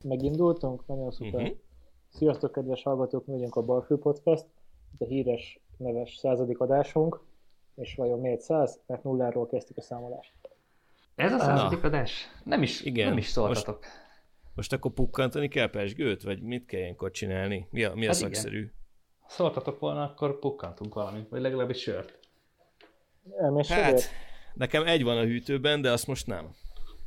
Megindultunk, nagyon szuper. Sziasztok, kedves hallgatók, mi vagyunk a Balfő Podcast, itt a híres, neves 100. adásunk, és vajon miért 100? Mert nulláról kezdtük a számolást. Ez a 100. adás? Nem is szóltatok. Most akkor pukkantani kell Pezsgőt, vagy mit kell ilyenkor csinálni? Mi a szakszerű? Igen. Ha szóltatok volna, akkor pukkantunk valamit, vagy legalábbis sört. Hát, nekem egy van a hűtőben, de azt most nem.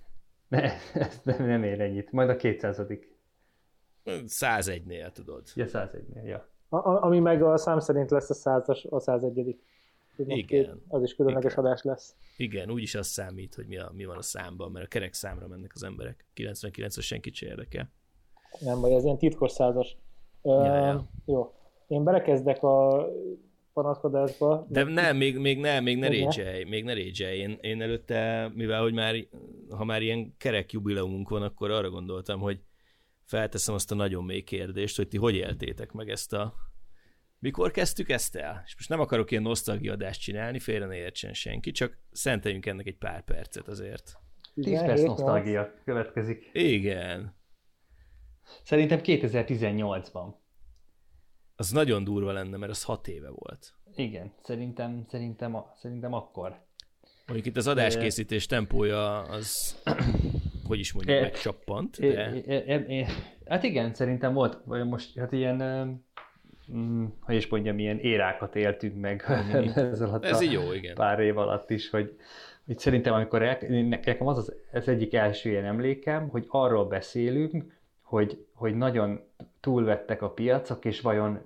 Nem ér ennyit. Majd a 200. 101-nél, tudod. Ja, 101-nél, ja. Ami meg a szám szerint lesz a 100-as, a 101. Igen. Az is különleges adás lesz. Igen, úgyis az számít, hogy mi van a számban, mert a kerek számra mennek az emberek. 99-es senkit se érdekel. Nem baj, ez ilyen titkos 100-as. Jó. Én belekezdek a panaszkodásba. De nem, még ne régyelj. Én előtte, mivel hogy ha már ilyen kerek jubileumunk van, akkor arra gondoltam, hogy felteszem azt a nagyon mély kérdést, hogy ti hogy éltétek meg ezt a... Mikor kezdtük ezt el? És most nem akarok ilyen nosztalgiadást csinálni, félre ne értsen senki, csak szenteljünk ennek egy pár percet azért. 10 perc nosztalgia következik. Igen. Szerintem 2018-ban. Az nagyon durva lenne, mert az 6 éve volt. Igen, szerintem akkor. Mondjuk itt az adáskészítés tempója az, hogy is mondjuk, megcsappant, de... Hát igen, szerintem volt, most hát ilyen, hogy is mondjam, ilyen érákat éltünk meg ez alatt ez jó, igen. Pár év alatt is, hogy szerintem amikor nekem az egyik első ilyen emlékem, hogy arról beszélünk, hogy nagyon túlvettek a piacok, és vajon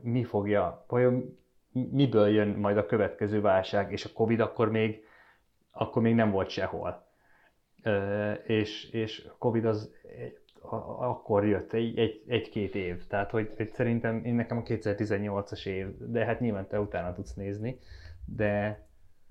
miből jön majd a következő válság, és a Covid akkor még nem volt sehol. És a Covid az akkor jött, egy-két év. Tehát, hogy szerintem nekem a 2018-as év, de hát nyilván te utána tudsz nézni, de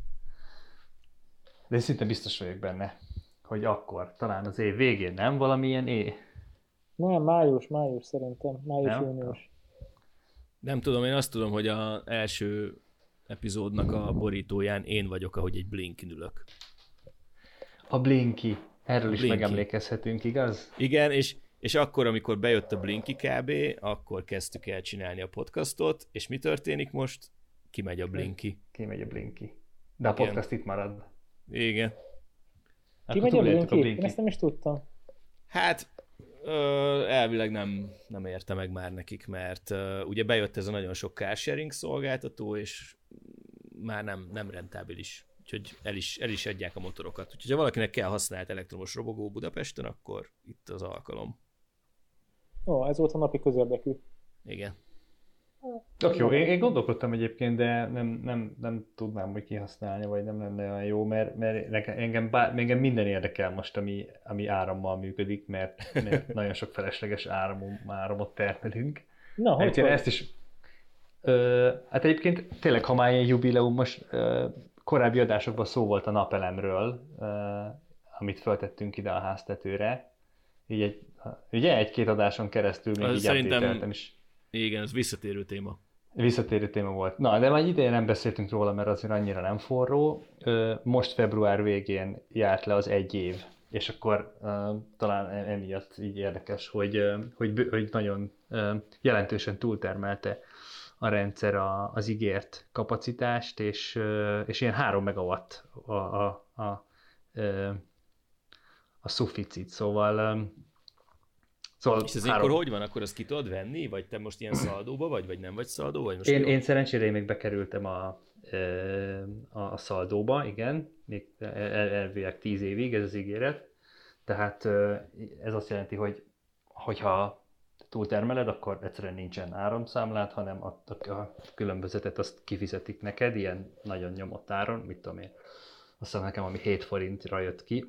szinte biztos vagyok benne, hogy akkor, talán az év végén, nem? Valamilyen év. Nem, május szerintem. Május-június. Nem tudom, én azt tudom, hogy az első epizódnak a borítóján én vagyok, ahogy egy Blinkin ülök. A Blinky. Erről is megemlékezhetünk, igaz? Igen, és akkor, amikor bejött a Blinky kb., akkor kezdtük el csinálni a podcastot, és mi történik most? Kimegy a Blinky. De a podcast itt marad. Igen. Kimegy a Blinky? Én ezt nem is tudtam. Hát, elvileg nem érte meg már nekik, mert ugye bejött ez a nagyon sok carsharing szolgáltató, és már nem rentábilis. Úgyhogy el is adják a motorokat. Úgyhogy ha valakinek kell használt elektromos robogó Budapesten, akkor itt az alkalom. Ó, ez volt a napi közérdekű. Igen. Tök jó, én gondolkodtam egyébként, de nem tudnám, hogy kihasználni, vagy nem lenne olyan jó, mert engem minden érdekel most, ami árammal működik, mert nagyon sok felesleges áramot termelünk. Na, hogy ezt is... Hát egyébként tényleg, ha már ilyen jubileum, most korábbi adásokban szó volt a napelemről, amit feltettünk ide a háztetőre. Így ugye egy-két adáson keresztül még így update-eltem is. Igen, ez visszatérő téma. Visszatérő téma volt. Na, de már ideje nem beszéltünk róla, mert azért annyira nem forró. Most február végén járt le az 1 év, és akkor talán emiatt így érdekes, hogy nagyon jelentősen túltermelte a rendszer az ígért kapacitást, és ilyen 3 megawatt a szuficit, szóval és ez akkor hogy van? Akkor azt ki tudod venni? Vagy te most ilyen szaldóba vagy nem vagy szaldó? Vagy most én szerencsére még bekerültem a szaldóba, igen, még elvileg 10 évig ez az ígéret, tehát ez azt jelenti, hogy hogyha túltermeled, akkor egyszerűen nincsen áramszámlát, hanem a különbözetet azt kifizetik neked, ilyen nagyon nyomott áron, mit tudom én. Aztán nekem ami 7 forintra jött ki.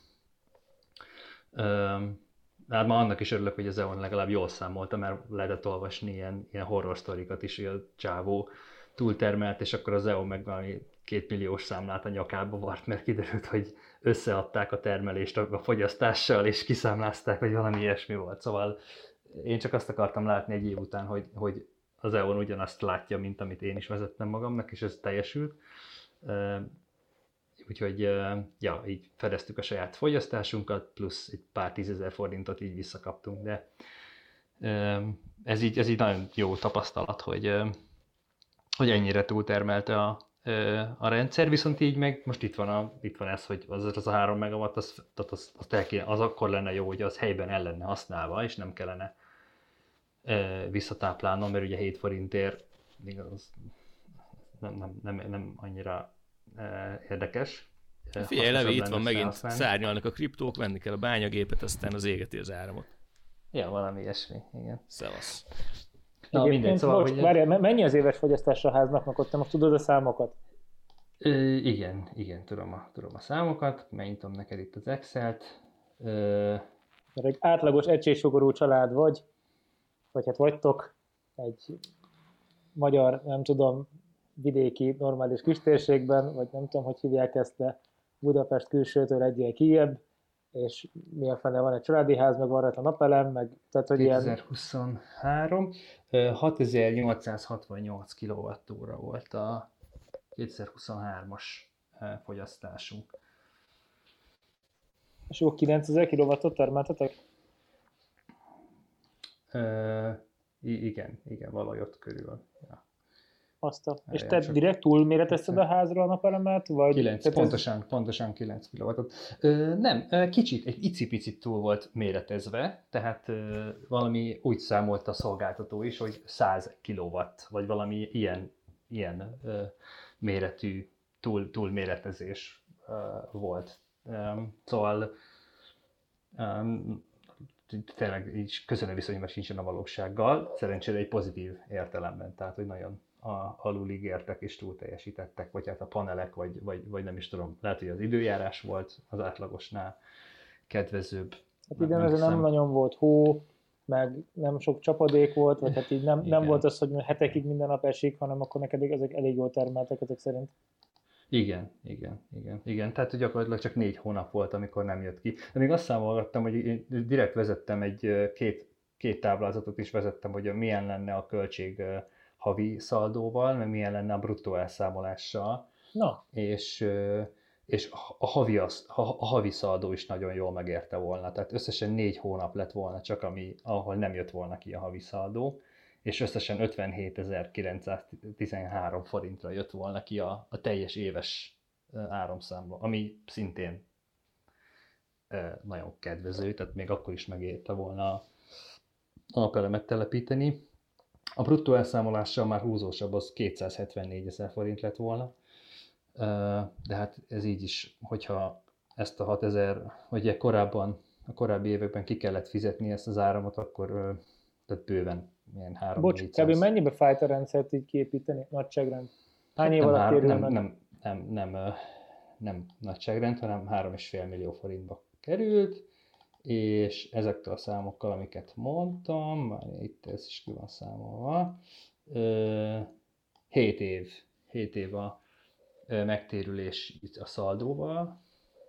Hát már annak is örülök, hogy az EON legalább jól számolta, mert lehetett olvasni ilyen horror sztorikat is, hogy a csávó túltermelt, és akkor az EON meg valami 2 milliós számlát a nyakába vart, mert kiderült, hogy összeadták a termelést a fogyasztással, és kiszámlázták, hogy valami ilyesmi volt. Szóval én csak azt akartam látni egy év után, hogy az EON ugyanazt látja, mint amit én is vezettem magamnak, és ez teljesült. úgyhogy ja, így fedeztük a saját fogyasztásunkat, plusz egy pár 10 000 forintot így visszakaptunk, de ez így nagyon jó tapasztalat, hogy ennyire túltermelte a rendszer, viszont így meg most itt van ez, hogy az a 3 megawatt, az akkor lenne jó, hogy az helyben el lenne használva, és nem kellene visszatáplálnom, mert ugye 7 forintért az nem annyira érdekes. Figyelj, Levi, itt van megint, szárnyalnak a kriptók, venni kell a bányagépet, aztán az égeti az áramot. Ja, valami ilyesmi, igen. Szevasz. Na, mindegy, szóval, most, várjál, mennyi az éves fogyasztása a háznak, meg ott te most tudod a számokat? Igen, tudom a számokat, megnyitom neked itt az Excel-t. Mert egy átlagos egységsugorú család vagy hát vagytok egy magyar, nem tudom, vidéki, normális kistérségben, vagy nem tudom, hogy hívják ezt, de Budapest külsőtől egyel kijebb, és mi a fene van egy családi ház, meg van rajta napelem, meg tehát, hogy 2023, 6868 kWh volt a 2023-as fogyasztásunk. És jó, 9000 kW-ot termeltetek? Igen, valahogy ott körül. Ja. És te direkt túlméretezted a házra a napelemet? Vagy 9, pontosan 9 kW-ot. Nem, kicsit, egy icipicit túl volt méretezve, tehát valami úgy számolt a szolgáltató is, hogy 100 kW, vagy valami ilyen méretű túlméretezés volt. Szóval tényleg így közönő viszonyban sincsen a valósággal, szerencsére egy pozitív értelemben, tehát hogy nagyon alul ígértek és túl teljesítettek, vagy hát a panelek, vagy nem is tudom, lehet, hogy az időjárás volt az átlagosnál kedvezőbb. Hát idén ezzel nem nagyon volt hó, meg nem sok csapadék volt, vagy hát így nem volt az, hogy hetekig minden nap esik, hanem akkor neked ezek elég jól termeltek ezek szerint. Igen. Tehát gyakorlatilag csak 4 hónap volt, amikor nem jött ki. De még azt számolgattam, hogy én direkt vezettem két táblázatot is vezettem, hogy milyen lenne a költség havi szaldóval, meg milyen lenne a bruttó elszámolással. Na. És a havi szaldó is nagyon jól megérte volna. Tehát összesen 4 hónap lett volna csak, ahol nem jött volna ki a havi szaldó, és összesen 57.913 forintra jött volna ki a teljes éves áramszámla, ami szintén nagyon kedvező, tehát még akkor is megérte volna a napelemet telepíteni. A bruttó elszámolással már húzósabb, az 274 000 forint lett volna, de hát ez így is, hogyha ezt a 6000, vagy a korábbi években ki kellett fizetni ezt az áramot, akkor tehát bőven ilyen 300. Bocs, kb. Mennyibe fájt a rendszert így kiépíteni? Nagyságrend? Hány év alatt térül meg? Nem nagyságrend, hanem 3,5 millió forintba került, és ezekkel a számokkal, amiket mondtam, már itt ez is ki van számolva, 7 év a megtérülés itt a szaldóval,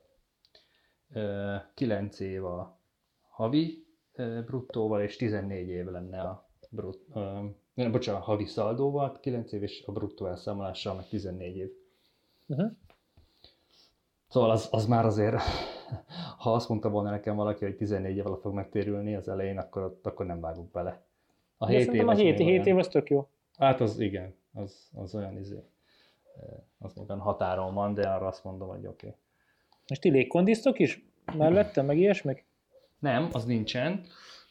9 év a havi bruttóval, és 14 év lenne a havi szaldóval, 9 év, és a bruttó elszámolással meg 14 év. Uh-huh. Szóval az már azért, ha azt mondta volna nekem valaki, hogy 14 év alatt fog megtérülni az elején, akkor nem vágok bele. A 7 év az tök jó. Hát az igen, az olyan az még olyan határon van, de arra azt mondom, hogy oké. És ti légkondisztok is mellette, meg ilyesmik? Nem, az nincsen.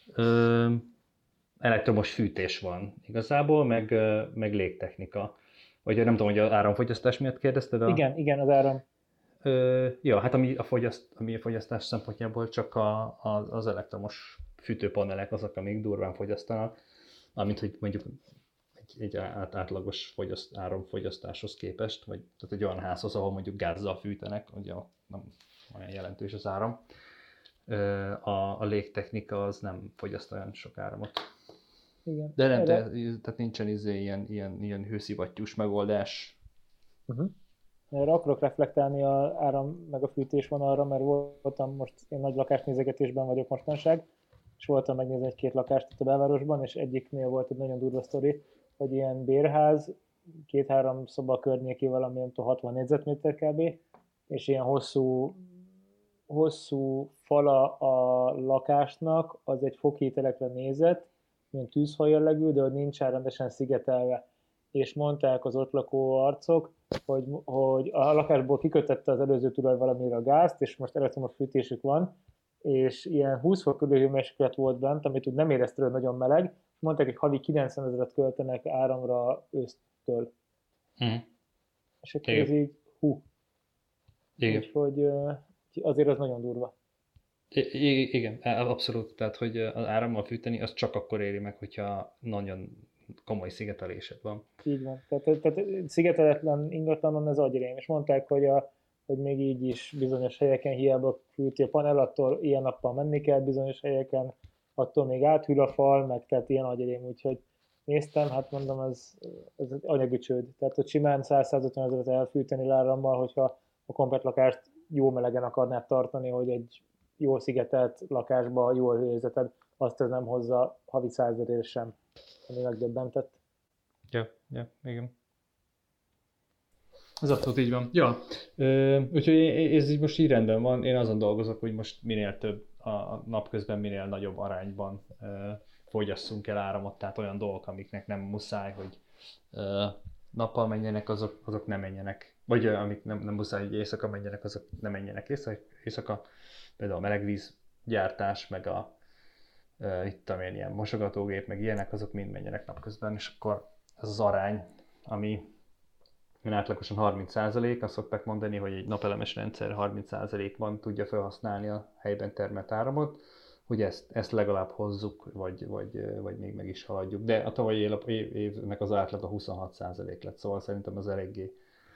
Elektromos fűtés van igazából, meg légtechnika. Vagy nem tudom, hogy az áramfogyasztás miatt kérdezted? Igen, az áram. Ja, hát ami a fogyasztás szempontjából csak az elektromos fűtőpanelek azok, amik durván fogyasztanak, amint hogy mondjuk egy átlagos áramfogyasztáshoz képest, vagy tehát egy olyan házhoz, ahol mondjuk gázzal fűtenek, ugye nem olyan jelentős az áram. A légtechnika az nem fogyaszt olyan sok áramot. Igen. De nem, tehát nincsen ilyen hőszivattyús megoldás. Uh-huh. Erre akarok reflektálni az áram meg a fűtés van arra, mert voltam most, én nagy lakásnézegetésben vagyok mostanság, és voltam megnézni egy-két lakást itt a belvárosban, és egyiknél volt egy nagyon durva sztori, hogy ilyen bérház, 2-3 szoba környéki valami, nem tudom, 60 négyzetméter kb. és ilyen hosszú fala a lakásnak, az egy fokhítelekre nézett, ilyen tűzfaj jellegű, de hogy nincs rendesen szigetelve. És mondták az ott lakó arcok, hogy a lakásból kikötette az előző tulaj valamire a gázt, és most elektromos fűtésük van, és ilyen 20 fok körüli hőmérséklet volt bent, amit úgy nem érezte nagyon meleg, és mondták, hogy havi 90 000 költenek áramra ősztől. És akkor ez így, úgyhogy azért az nagyon durva. Igen, abszolút. Tehát, hogy az árammal fűteni, az csak akkor éri meg, hogyha nagyon komoly szigetelésed van. Így van. Tehát szigeteletlen ingatlanon ez agyrém. És mondták, hogy még így is bizonyos helyeken hiába fűti a panel, attól ilyen nappal menni kell, bizonyos helyeken attól még áthűl a fal, meg tehát ilyen agyrém. Úgyhogy néztem, hát mondom, ez anyagi csőd. Tehát, hogy simán 100-150 000 elfűteni lárammal, hogyha a komplet lakást jó melegen akarnád tartani, hogy egy jól szigetelt lakásba jól hőzheted, azt ez nem hozza havi 100 000 sem, ami megdöbbentett. Ja, igen. Ez abszolút így van. Ja, úgyhogy ez így most így rendben van. Én azon dolgozok, hogy most minél több a napközben, minél nagyobb arányban fogyasszunk el áramot, tehát olyan dolgok, amiknek nem muszáj, hogy nappal menjenek, azok nem menjenek. Vagy amik nem muszáj, hogy éjszaka menjenek, azok nem menjenek éjszaka. Például a melegvízgyártás, meg itt tudom én, ilyen mosogatógép, meg ilyenek, azok mind menjenek napközben, és akkor ez az arány, ami átlagosan 30%, azt szokták mondani, hogy egy napelemes rendszer 30%-ban tudja felhasználni a helyben termelt áramot, hogy ezt legalább hozzuk, vagy még meg is haladjuk. De a tavalyi évnek az átlaga 26% lett, szóval szerintem az eléggé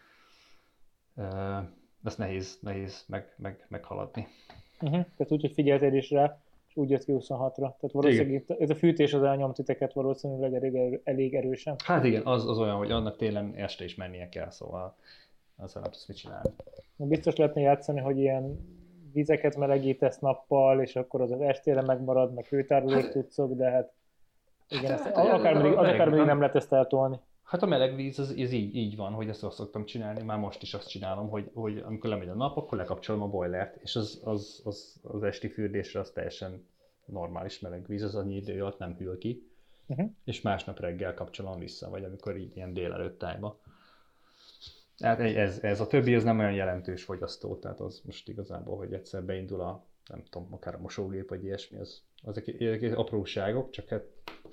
ezt nehéz meghaladni. Tehát úgy, hogy figyeltél is rá, és úgy jött ki 26-ra. Tehát valószínűleg ez a fűtés az elnyom titeket valószínűleg elég erősen. Hát igen, az olyan, hogy annak télen este is mennie kell, szóval azzal nem tudsz mit csinálni. Biztos lehetne játszani, hogy ilyen vizeket melegítesz nappal, és akkor az estére megmarad, meg hőtárolék tudszok, de hát igen, akár még nem lehet ezt eltolni. Hát a meleg víz az így van, hogy ezt azt szoktam csinálni, már most is azt csinálom, hogy amikor lemegy a nap, akkor lekapcsolom a boilert, és az esti fürdésre az teljesen normális meleg víz, az annyi idő alatt nem hűl ki, és másnap reggel kapcsolom vissza, vagy amikor így ilyen délelőtt tájba. Hát ez a többi, ez nem olyan jelentős fogyasztó, tehát az most igazából, hogy egyszer beindul a, nem tudom, akár a mosógép, vagy ilyesmi, azok apróságok, csak hát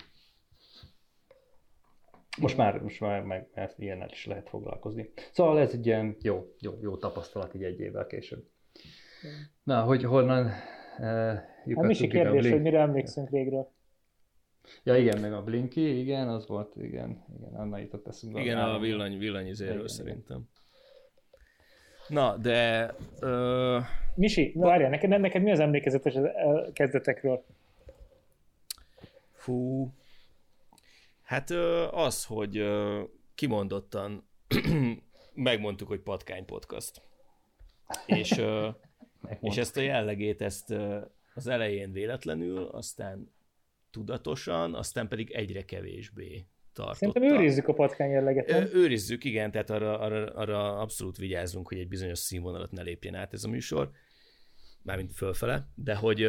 most már meg ilyennel is lehet foglalkozni. Szóval ez egy ilyen jó tapasztalat így egy évvel később. Na, hogy honnan lyukadtunk Misi kérdés, hogy mire emlékszünk régről. Ja igen, meg a Blinky, igen, az volt, igen, annak jutott eszünkbe. Igen, a villanyizéről szerintem. Na, de... Misi, várjál, neked mi az emlékezetes a kezdetekről? Fú... Hát az, hogy kimondottan megmondtuk, hogy Patkány Podcast. És ezt a jellegét, ezt az elején véletlenül, aztán tudatosan, aztán pedig egyre kevésbé tartotta. Szerintem őrizzük a patkány jelleget. Őrizzük, igen, tehát arra abszolút vigyázzunk, hogy egy bizonyos színvonalat ne lépjen át ez a műsor, mármint fölfele, de hogy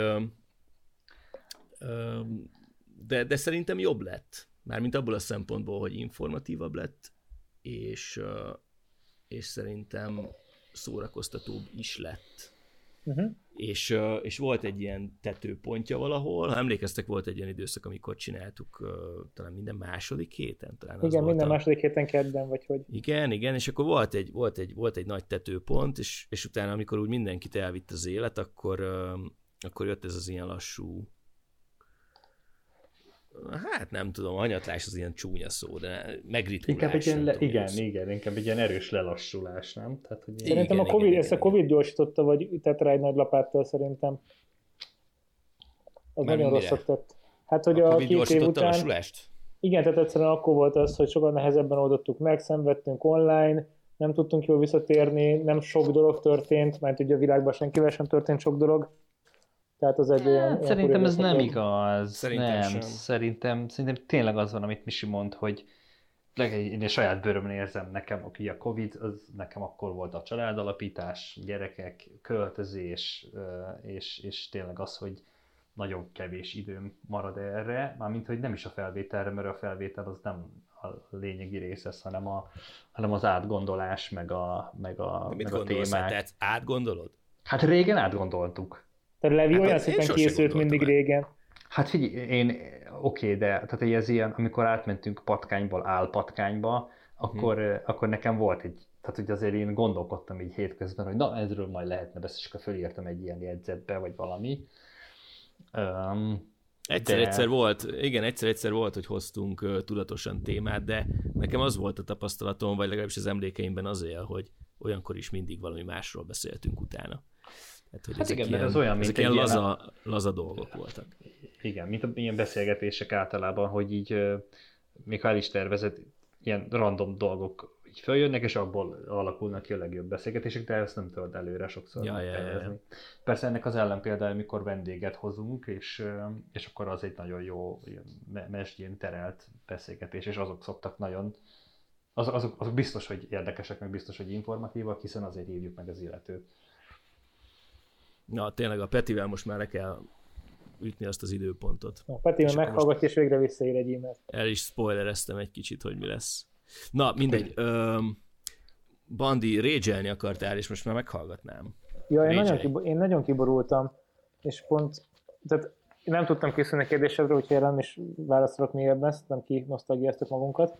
de szerintem jobb lett. Mármint abból a szempontból, hogy informatívabb lett, és szerintem szórakoztatóbb is lett. És volt egy ilyen tetőpontja valahol. Ha emlékeztek, volt egy ilyen időszak, amikor csináltuk talán minden második héten. Talán igen, minden második héten kedden, vagy hogy. Igen, és akkor volt egy nagy tetőpont, és utána, amikor úgy mindenkit elvitt az élet, akkor jött ez az ilyen lassú, hát nem tudom, hanyatlás az ilyen csúnya szó, de megritkulás. Igen, inkább egy ilyen erős lelassulás, nem? Tehát, hogy szerintem a Covid gyorsította, vagy tett rá egy nagy lapáttal szerintem. Az nagyon rosszat tett. Hát, hogy a 2 év után... lassulást? Igen, tehát egyszerűen akkor volt az, hogy sokan nehezebben oldottuk meg, szenvedtünk online, nem tudtunk jól visszatérni, nem sok dolog történt, mert ugye a világban senkivel sem történt sok dolog. Tehát az egy olyan szerintem ez nem igaz. Szerintem tényleg az van, amit Misi mond, hogy én saját bőrömön érzem, nekem a Covid, az nekem akkor volt a családalapítás, gyerekek, költözés, és tényleg az, hogy nagyon kevés időm marad erre, mármint, hogy nem is a felvételre, mert a felvétel az nem a lényegi része, hanem az átgondolás, meg a témák. Tehát átgondolod? Hát régen átgondoltuk. Tehát Levi olyan szépen készült mindig régen. Hát figyelj, oké, de tehát ez ilyen, amikor átmentünk patkányból álpatkányba, akkor nekem volt tehát hogy azért én gondolkodtam így hétközben, hogy na, ezről majd lehetne beszélni, és akkor fölírtam egy ilyen jegyzetbe, vagy valami. Egyszer volt, hogy hoztunk tudatosan témát, de nekem az volt a tapasztalatom, vagy legalábbis az emlékeimben az él, hogy olyankor is mindig valami másról beszéltünk utána. Tehát, hogy hát igen, mert ez olyan, mint ilyen laza dolgok voltak. Igen, mint ilyen beszélgetések általában, hogy így még ha el is tervezed, ilyen random dolgok így följönnek, és abból alakulnak ki a legjobb beszélgetések, de ezt nem tudod előre sokszor tervezni. Persze ennek az ellenpéldája, amikor vendéget hozunk, és akkor az egy nagyon jó mesdjén terelt beszélgetés, és azok szoktak nagyon, azok biztos, hogy érdekesek, meg biztos, hogy informatívak, hiszen azért hívjuk meg az illetőt. Na, tényleg a Petivel most már le kell ütni azt az időpontot. A Petivel meghallgatja, és végre visszaír egy e-mailt. El is spoilereztem egy kicsit, hogy mi lesz. Na, mindegy. Bandi, rage-elni akartál, és most már meghallgatnám. Ja, én nagyon kiborultam, és pont, tehát én nem tudtam készülni a kérdésedre, úgyhogy nem is válaszolok mélyebben, ezt nem ki-nosztalgiáztuk magunkat.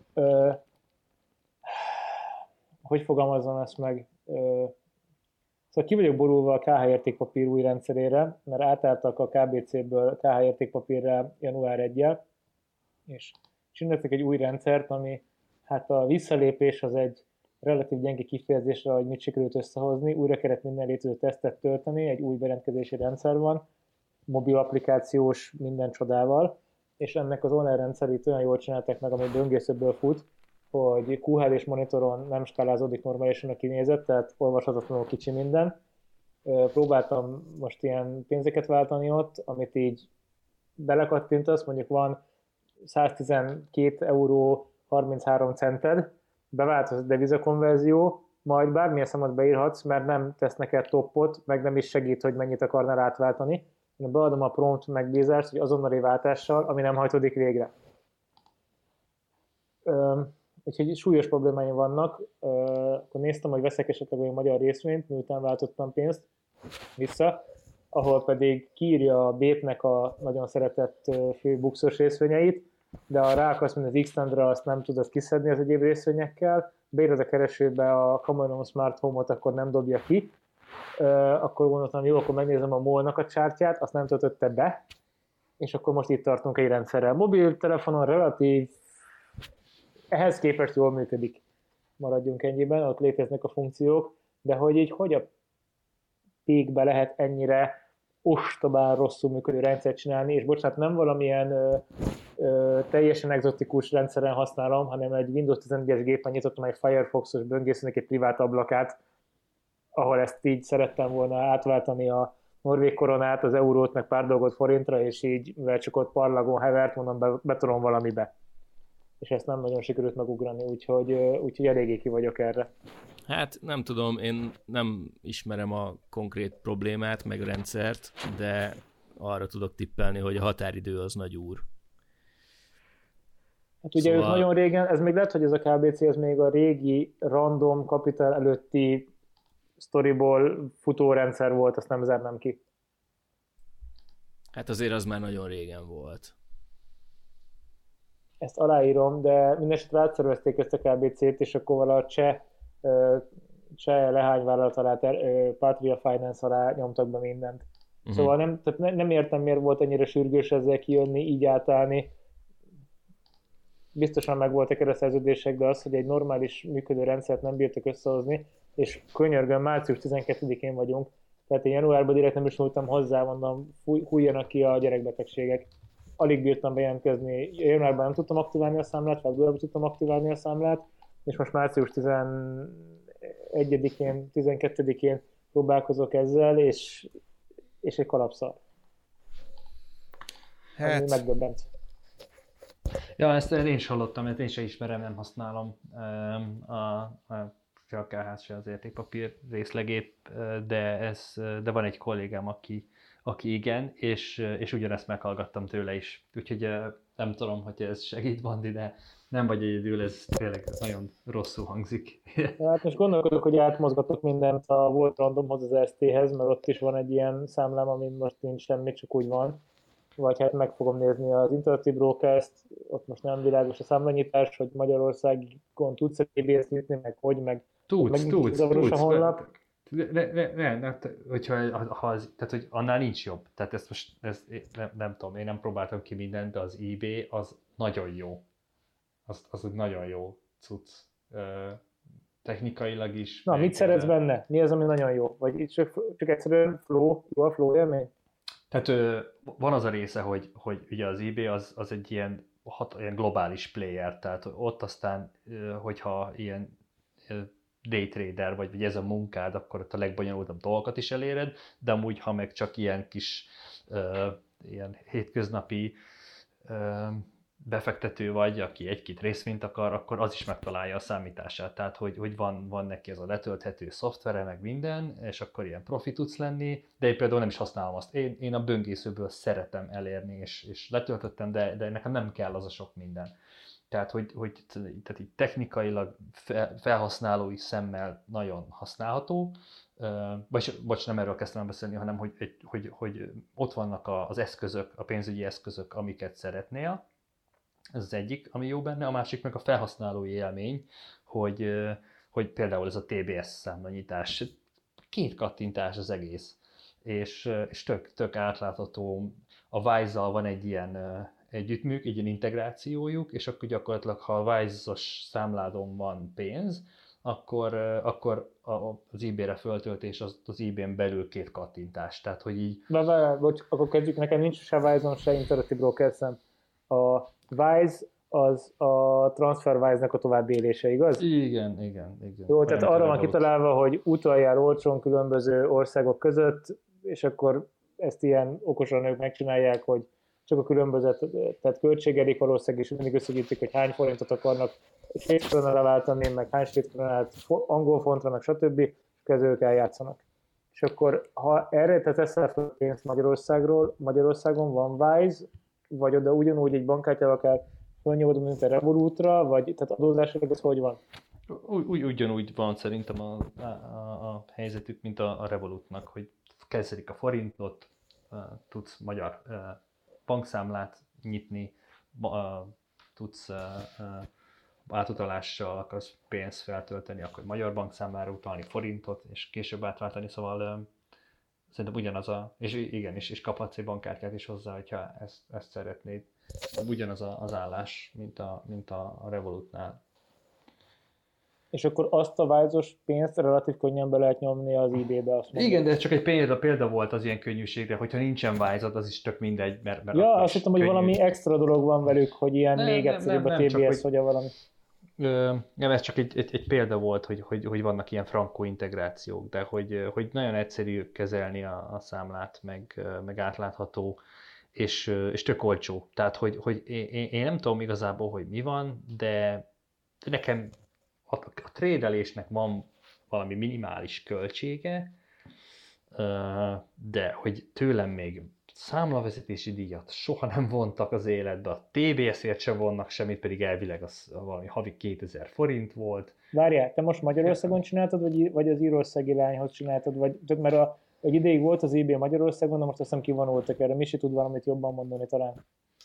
Hogy fogalmazzam ezt meg? Szóval ki vagyok borulva a KH értékpapír új rendszerére, mert átálltak a KBC-ből KH értékpapírra január 1-jel, és csináltak egy új rendszert, ami hát a visszalépés az egy relatív gyenge kifejezésre, hogy mit sikerült összehozni, újra kellett minden létező tesztet tölteni, egy új berendezési rendszer van, mobil applikációs minden csodával, és ennek az online rendszerét olyan jól csinálták meg, ami böngészőből fut, hogy QHD-s monitoron nem skálázódik normálisan a kinézet, tehát olvashatatlanul kicsi minden. Próbáltam most ilyen pénzeket váltani ott, amit így belekattintasz, mondjuk van 112 euró 33 cented, beváltozott a devizakonverzió, majd bármilyen számot beírhatsz, mert nem tesz neked toppot, meg nem is segít, hogy mennyit akarnál átváltani. Én beadom a prompt megbízást, hogy azonnali váltással, ami nem hajtódik végre. Úgyhogy súlyos problémáim vannak. Akkor néztem, hogy veszek esetleg olyan magyar részvényt, miután váltottam pénzt vissza, ahol pedig kiírja a BP-nek a nagyon szeretett fő bukszos részvényeit, de ha rá akarsz menni az X-Tendre, azt nem tudod kiszedni az egyéb részvényekkel, beírod a keresőbe a Common Smart Home-ot, akkor nem dobja ki, akkor gondoltam, jó, akkor megnézem a MOL-nak a csártyát, azt nem töltötte be, és akkor most itt tartunk egy rendszerrel. Mobiltelefonon relatív, ehhez képest jól működik, maradjunk ennyiben, ott léteznek a funkciók, de hogy így hogy a pékbe lehet ennyire ostobán rosszul működő rendszert csinálni, és bocsánat, nem valamilyen teljesen egzotikus rendszeren használom, hanem egy Windows 11-es gépen nyitottam egy Firefox-os böngészőnek egy privát ablakát, ahol ezt így szerettem volna átváltani a norvég koronát, az eurót, meg pár dolgot forintra, és így, mivel csak ott parlagon hevert, mondom, betolom valamibe. És ezt nem nagyon sikerült megugrani, úgyhogy eléggé ki vagyok erre. Hát nem tudom, én nem ismerem a konkrét problémát, meg a rendszert, de arra tudok tippelni, hogy a határidő az nagy úr. Hát ugye ők nagyon régen, ez még lehet, hogy ez a KBC, ez még a régi random capital előtti storyból futórendszer volt, azt nem zárnám ki. Hát azért az már nagyon régen volt. Ezt aláírom, de mindesetre átszervezték ezt a KBC-t, és akkor valahogy cseh lehányvállalat alá, Patria Finance alá nyomtak be mindent. Szóval nem értem, miért volt ennyire sürgős ezzel kijönni, így átállni. Biztosan megvoltak erre szerződések, de az, hogy egy normális működő rendszert nem bírtak összehozni, és könyörgöm, március 12-én vagyunk, tehát én januárban direkt nem is nyúltam hozzá, mondom, hújjanak ki a gyerekbetegségek. Alig bírtam bejelentkezni, januárban nem tudtam aktiválni a számlát, februárban tudtam aktiválni a számlát, és most március 11-én, 12-én próbálkozok ezzel, és egy kalapszal. Hát... Ami megdöbbent. Ja, ezt én is hallottam, mert én sem ismerem, nem használom se a KH, se az értékpapír részlegét, de van egy kollégám, aki igen, és ugyanezt meghallgattam tőle is. Úgyhogy nem tudom, hogy ez segít, Bandi, de nem vagy egyedül, ez tényleg nagyon rosszul hangzik. Hát most gondolkodok, hogy átmozgatok mindent a Volt Randomhoz, az ST-hez, mert ott is van egy ilyen számlám, amin most nincs semmi, csak úgy van. Vagy hát meg fogom nézni az Interactive Broadcast, ott most nem világos a számlanyítás, hogy Magyarországon tudsz EBS nyitni, meg hogy, meg Tudsz. zavaros a honlap. Tehát, hogy annál nincs jobb. Tehát ezt most, nem tudom, én nem próbáltam ki mindent, de az eBay az nagyon jó. Az egy nagyon jó cucc. Technikailag is. Na, mit szeretsz benne? Mi az, ami nagyon jó? Vagy itt csak egyszerűen jó a flow élmény? Tehát van az a része, hogy ugye az eBay az egy ilyen globális player, tehát ott aztán, hogyha ilyen daytrader vagy ez a munkád, akkor ott a legbonyolultabb dolgokat is eléred, de amúgy, ha meg csak ilyen kis ilyen hétköznapi befektető vagy, aki egy-két részvényt akar, akkor az is megtalálja a számítását. Tehát, hogy van neki ez a letölthető szoftvere, meg minden, és akkor ilyen profi tudsz lenni, de én például nem is használom azt. Én a böngészőből szeretem elérni, és letöltöttem, de nekem nem kell az a sok minden. Tehát, tehát így technikailag felhasználói szemmel nagyon használható, vagy nem erről kezdtem beszélni, hanem hogy ott vannak az eszközök, a pénzügyi eszközök, amiket szeretnél. Ez az egyik, ami jó benne, a másik meg a felhasználói élmény, hogy például ez a TBS számlanyítás, 2 kattintás az egész, és tök átlátható. A Wise-zal van egy ilyen egy ilyen integrációjuk, és akkor gyakorlatilag, ha a Wise-os számládon van pénz, akkor az eBay-re föltöltés az eBay-n belül 2 kattintás, tehát hogy így... Bocs, akkor kezdjük, nekem nincs se Wise-on, se Interactive Broker-szem. A Wise az a TransferWise-nek a továbbélése, igaz? Igen. Jó, tehát arra van kitalálva, hogy utaljál olcsón különböző országok között, és akkor ezt ilyen okosan ők megcsinálják, hogy csak a különbözet költségelik valószínűleg, és mindig összegyűjtik, hogy hány forintot akarnak svéd kronra váltani, meg hány svéd kronát angol fontra, meg stb. És ők eljátszanak. És akkor, ha erre te teszel fel pénzt Magyarországon van Wise, vagy oda ugyanúgy egy bankkártyával kell fölnyomodni, mint a Revolutra, vagy tehát adózásilag ez hogy van? Ugyanúgy van szerintem a helyzetük, mint a Revolutnak, hogy kezelik a forintot, tudsz magyar bankszámlát nyitni, tudsz átutalással akarsz pénzt feltölteni, akkor magyar bankszámlára utalni forintot, és később átváltani, szóval szerintem ugyanaz és kaphatsz egy bankkártyát is hozzá, hogyha ezt szeretnéd. Ugyanaz az állás, mint a Revolutnál. És akkor azt a Wise-os pénzt relatív könnyen be lehet nyomni az eBay-be. Igen, de ez csak egy példa volt az ilyen könnyűségre, hogyha nincsen Wise-od, az is tök mindegy, mert ja, azt hittem, hogy valami extra dolog van velük, hogy ilyen még egyszerűbb a TBS, vagy a valami. Nem, ez csak egy példa volt, hogy vannak ilyen frankó integrációk, de hogy nagyon egyszerű kezelni a számlát, meg átlátható, és tök olcsó. Tehát, hogy én nem tudom igazából, hogy mi van, de nekem a trédelésnek van valami minimális költsége, de hogy tőlem még számlavezetési díjat soha nem vontak az életbe, a TBS-ért sem vonnak semmit, pedig elvileg az valami havi 2000 forint volt. Várjál, te most Magyarországon csináltad, vagy az írországi lányhoz csináltad? Mert egy ideig volt az eBay Magyarországon, de most azt hiszem kivonultak erre. Misi tud valamit jobban mondani talán?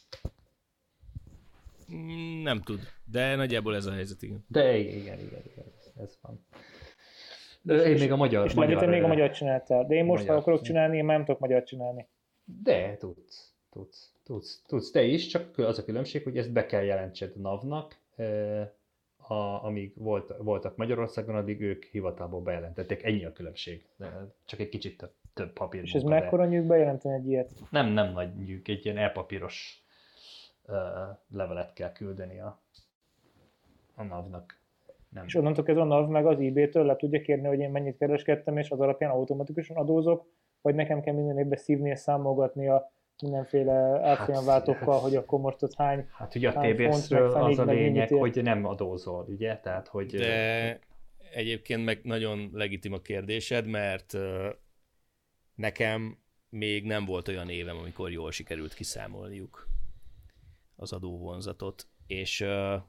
Nem tud, de nagyjából ez a helyzet, igen. De igen, ez van. Én még a magyar... És te még a magyar csináltál. De én most, ha akarok csinálni, én már nem tudok magyar csinálni. De tudsz te is, csak az a különbség, hogy ezt be kell jelentsed a NAV-nak, amíg voltak Magyarországon, addig ők hivatalból bejelentették. Ennyi a különbség. De csak egy kicsit több papír. És ez mekkora nyűg bejelenteni egy ilyet? Nem nagy nyűg, egy ilyen e-papíros levelet kell küldeni a NAV-nak. Nem. És onnantól kezdve a NAV meg az eBay-től le tudja kérni, hogy én mennyit kereskedtem, és az alapján automatikusan adózok, vagy nekem kell minden évben szívni és számolgatni a mindenféle árfolyamváltókkal, hogy akkor most ott hány. Hát ugye a TBS-ről az a lényeg, hogy nem adózol, ugye? Tehát, hogy... De egyébként meg nagyon legitim a kérdésed, mert nekem még nem volt olyan évem, amikor jól sikerült kiszámolniuk az adóvonzatot, és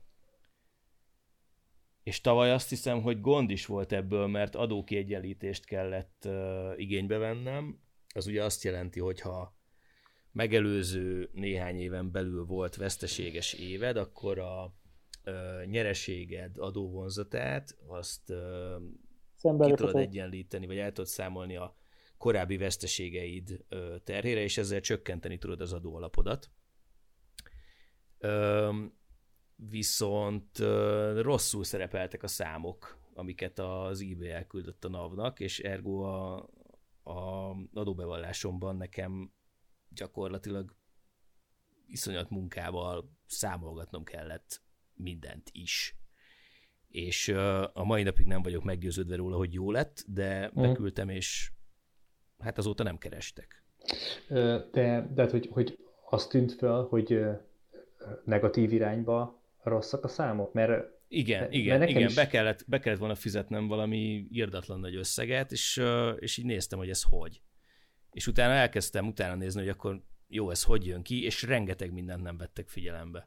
tavaly azt hiszem, hogy gond is volt ebből, mert adókiegyenlítést kellett igénybe vennem. Az ugye azt jelenti, hogyha megelőző néhány éven belül volt veszteséges éved, akkor a nyereséged adóvonzatát azt ki tudod egyenlíteni, vagy el tudod számolni a korábbi veszteségeid terhére, és ezzel csökkenteni tudod az adóalapodat. Viszont rosszul szerepeltek a számok, amiket az eBay elküldött a NAV-nak, és ergo a adóbevallásomban nekem gyakorlatilag iszonyat munkával számolgatnom kellett mindent is. És a mai napig nem vagyok meggyőződve róla, hogy jó lett, de beküldtem, és hát azóta nem kerestek. De hogy azt tűnt fel, hogy negatív irányba rosszak a számok, mert igen, is... be kellett volna fizetnem valami irdatlan nagy összeget, és így néztem, hogy ez hogy. És utána elkezdtem utána nézni, hogy akkor jó, ez hogy jön ki, és rengeteg mindent nem vettek figyelembe.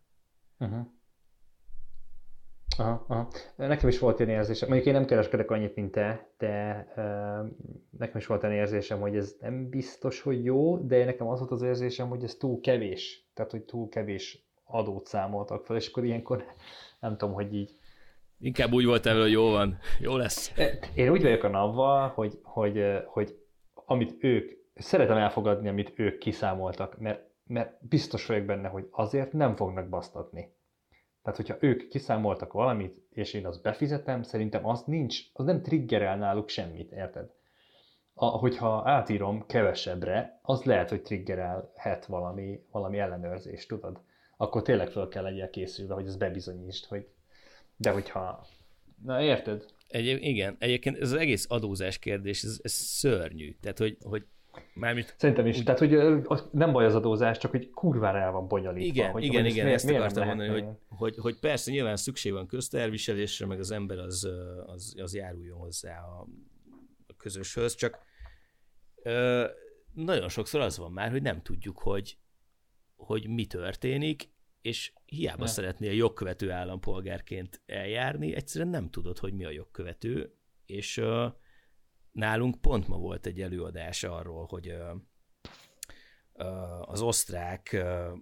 Aha. Nekem is volt ilyen érzésem, mondjuk én nem kereskedek annyit, mint te, de nekem is volt olyan érzésem, hogy ez nem biztos, hogy jó, de nekem az volt az érzésem, hogy ez túl kevés, tehát hogy túl kevés adót számoltak fel, és akkor ilyenkor nem tudom, hogy így... Inkább úgy voltál vele, hogy jó van, jó lesz. Én úgy vagyok a NAV-val, hogy amit ők, szeretem elfogadni, amit ők kiszámoltak, mert biztos vagyok benne, hogy azért nem fognak basztatni. Tehát, hogyha ők kiszámoltak valamit, és én azt befizetem, szerintem az nem triggerel náluk semmit, érted? Hogyha átírom kevesebbre, az lehet, hogy triggerelhet valami ellenőrzést, tudod? Akkor tényleg fel kell legyél készülve, hogy ezt bebizonyítsd, hogy... De hogyha... Na, érted? Igen, egyébként ez az egész adózás kérdés, ez szörnyű. Tehát, hogy mármint... Szerintem is. Tehát, hogy nem baj az adózás, csak hogy kurvára el van bonyolítva. Igen, ezt akartam mondani, hogy persze nyilván szükség van közterviselésre, meg az ember az járuljon hozzá a közöshöz, csak nagyon sokszor az van már, hogy nem tudjuk, hogy mi történik, és hiába szeretnél jogkövető állampolgárként eljárni, egyszerűen nem tudod, hogy mi a jogkövető, és nálunk pont ma volt egy előadás arról, hogy az osztrák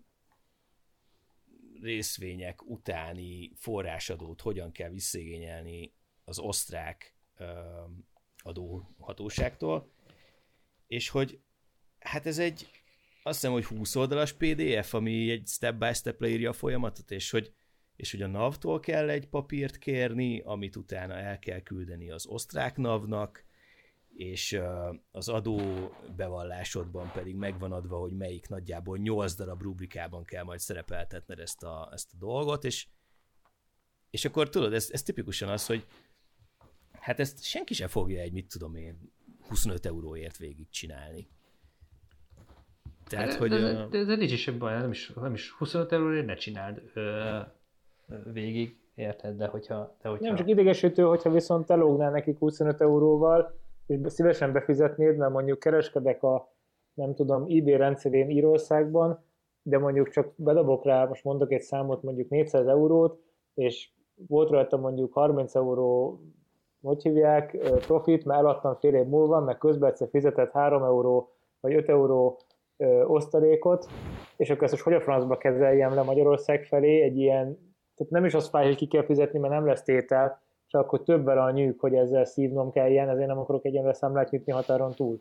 részvények utáni forrásadót hogyan kell visszaigényelni az osztrák adóhatóságtól, és hogy hát ez egy azt hiszem, hogy 20 oldalas PDF, ami egy step-by-step leírja a folyamatot, és hogy a NAV-tól kell egy papírt kérni, amit utána el kell küldeni az osztrák NAV-nak, és az adó bevallásodban pedig megvan adva, hogy melyik nagyjából 8 darab rubrikában kell majd szerepeltetned ezt a dolgot, és akkor tudod, ez tipikusan az, hogy hát ezt senki sem fogja egy, mit tudom én, 25 euróért végigcsinálni. Tehát, hogy... De nincs is baj, nem is 25 euróért ne csináld végig, érted? De hogyha... Nem csak idegesítő, hogyha viszont elógnál nekik 25 euróval, és szívesen befizetnéd, mert mondjuk kereskedek a, nem tudom, eBay rendszerén Írországban, de mondjuk csak bedobok rá, most mondok egy számot, mondjuk 400 eurót, és volt rajta mondjuk 30 euró, hogy hívják, profit, mert eladtam fél év múlva, meg közben egyszer fizetett 3 euró, vagy 5 euró osztalékot, és akkor ezt most hogy a francba kezeljem le Magyarország felé egy ilyen, tehát nem is az fáj, hogy ki kell fizetni, mert nem lesz tétel, csak akkor többen a nyűg, hogy ezzel szívnom kelljen, ezért nem akarok egyenlő számlát nyitni határon túl.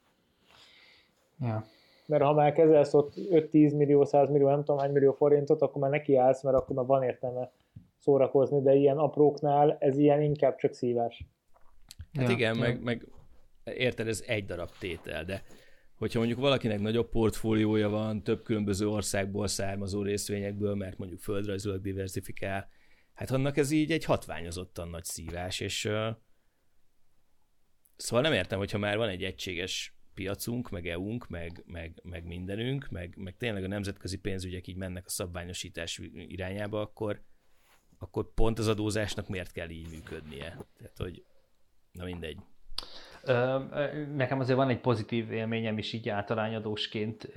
Ja. Mert ha már kezelsz ott 5-10 millió, 100 millió, nem tudom hány millió forintot, akkor már nekiállsz, mert akkor már van értelme szórakozni, de ilyen apróknál ez ilyen inkább csak szívás. Hát igen, meg érted, ez egy darab tétel, de hogyha mondjuk valakinek nagyobb portfóliója van, több különböző országból származó részvényekből, mert mondjuk földrajzilag diversifikál, hát annak ez így egy hatványozottan nagy szívás, és szóval nem értem, hogyha már van egy egységes piacunk, meg EU-nk, meg mindenünk, meg tényleg a nemzetközi pénzügyek így mennek a szabványosítás irányába, akkor pont az adózásnak miért kell így működnie? Tehát, hogy na mindegy. Nekem azért van egy pozitív élményem is így általányadósként.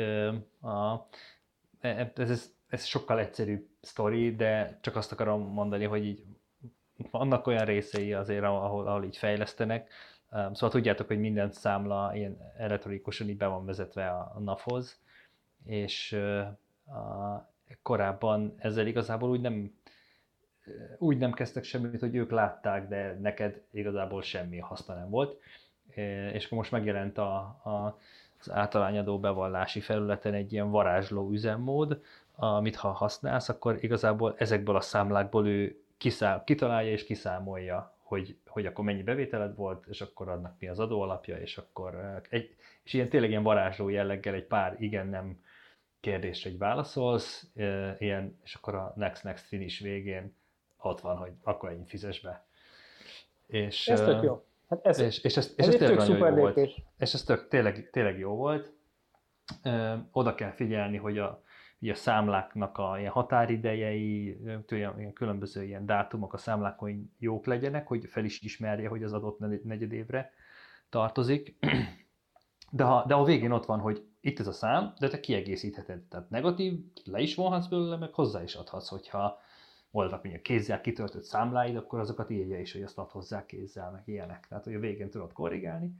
Ez sokkal egyszerűbb sztori, de csak azt akarom mondani, hogy így vannak olyan részei azért, ahol így fejlesztenek. Szóval tudjátok, hogy minden számla ilyen elektronikusan így be van vezetve a NAV-hoz, és korábban ezzel igazából úgy nem kezdtek semmit, hogy ők látták, de neked igazából semmi haszna nem volt. És akkor most megjelent az általányadó bevallási felületen egy ilyen varázsló üzemmód, amit ha használsz, akkor igazából ezekből a számlákból ő kitalálja és kiszámolja, hogy akkor mennyi bevételed volt, és akkor annak mi az adóalapja, és akkor és tényleg ilyen varázsló jelleggel egy pár igen-nem kérdésre így válaszolsz, és akkor a next finish végén ott van, hogy akkor ennyit fizess be. És, ez tök jó. Hát ez tényleg nagyon jó volt. És ez tényleg jó volt. Oda kell figyelni, hogy a számláknak a ilyen határidejei, ilyen különböző ilyen dátumok a számlákon jók legyenek, hogy fel is ismerje, hogy az adott negyedévre tartozik. De a végén ott van, hogy itt ez a szám, de te kiegészítheted. Tehát negatív, le is vonhatsz belőle, meg hozzá is adhatsz, hogyha voltak mondjuk kézzel kitöltött számláid, akkor azokat írja is, hogy azt add hozzá kézzel, meg ilyenek. Tehát, hogy a végén tudod korrigálni.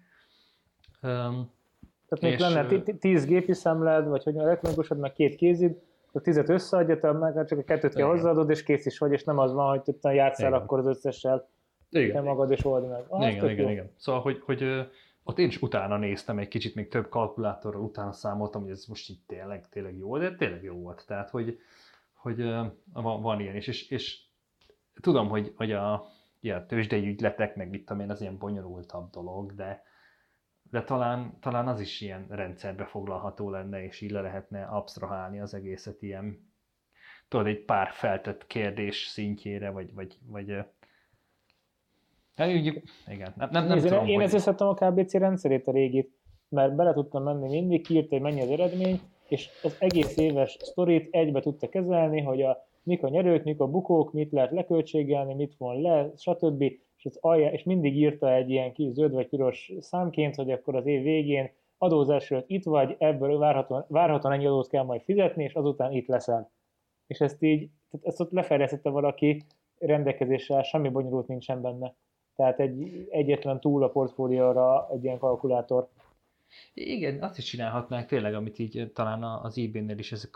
Tehát még lenne 10 gépi számlád, vagy hogy elektronikusod, meg 2 kézid, akkor 10-et összeadja, te meg csak a 2-t kell hozzáadod, és kész is vagy, és nem az van, hogy te játsszál akkor az összessel, te magad és old meg. Igen. Szóval, hogy ott én is utána néztem egy kicsit, még több kalkulátorral utána számoltam, hogy ez most így tényleg jó, de tényleg jó volt. Tehát, hogy van ilyen is, és tudom, hogy a tőzsdei ügyletek, meg mit tudom én, az ilyen bonyolultabb dolog, de talán az is ilyen rendszerbe foglalható lenne, és így le lehetne absztrahálni az egészet ilyen, tudod, egy pár feltett kérdés szintjére, vagy hát úgy, igen, nem tudom, én ezt összettem a KBC rendszerét, a régit, mert bele tudtam menni mindig, kiírta, hogy mennyi az eredmény, és az egész éves sztorit egybe tudta kezelni, hogy mik a nyerők, mik a bukók, mit lehet leköltségelni, mit von le, stb. És mindig írta egy ilyen kis zöld vagy piros számként, hogy akkor az év végén adózás előtt itt vagy, ebből várhatóan ennyi adót kell majd fizetni, és azután itt leszel. És ezt ott lefejlesztette valaki rendelkezéssel, semmi bonyolult nincsen benne. Tehát egyetlen túl a portfólióra egy ilyen kalkulátor. Igen, azt is csinálhatnánk tényleg, amit így talán az eBay-nél is ezek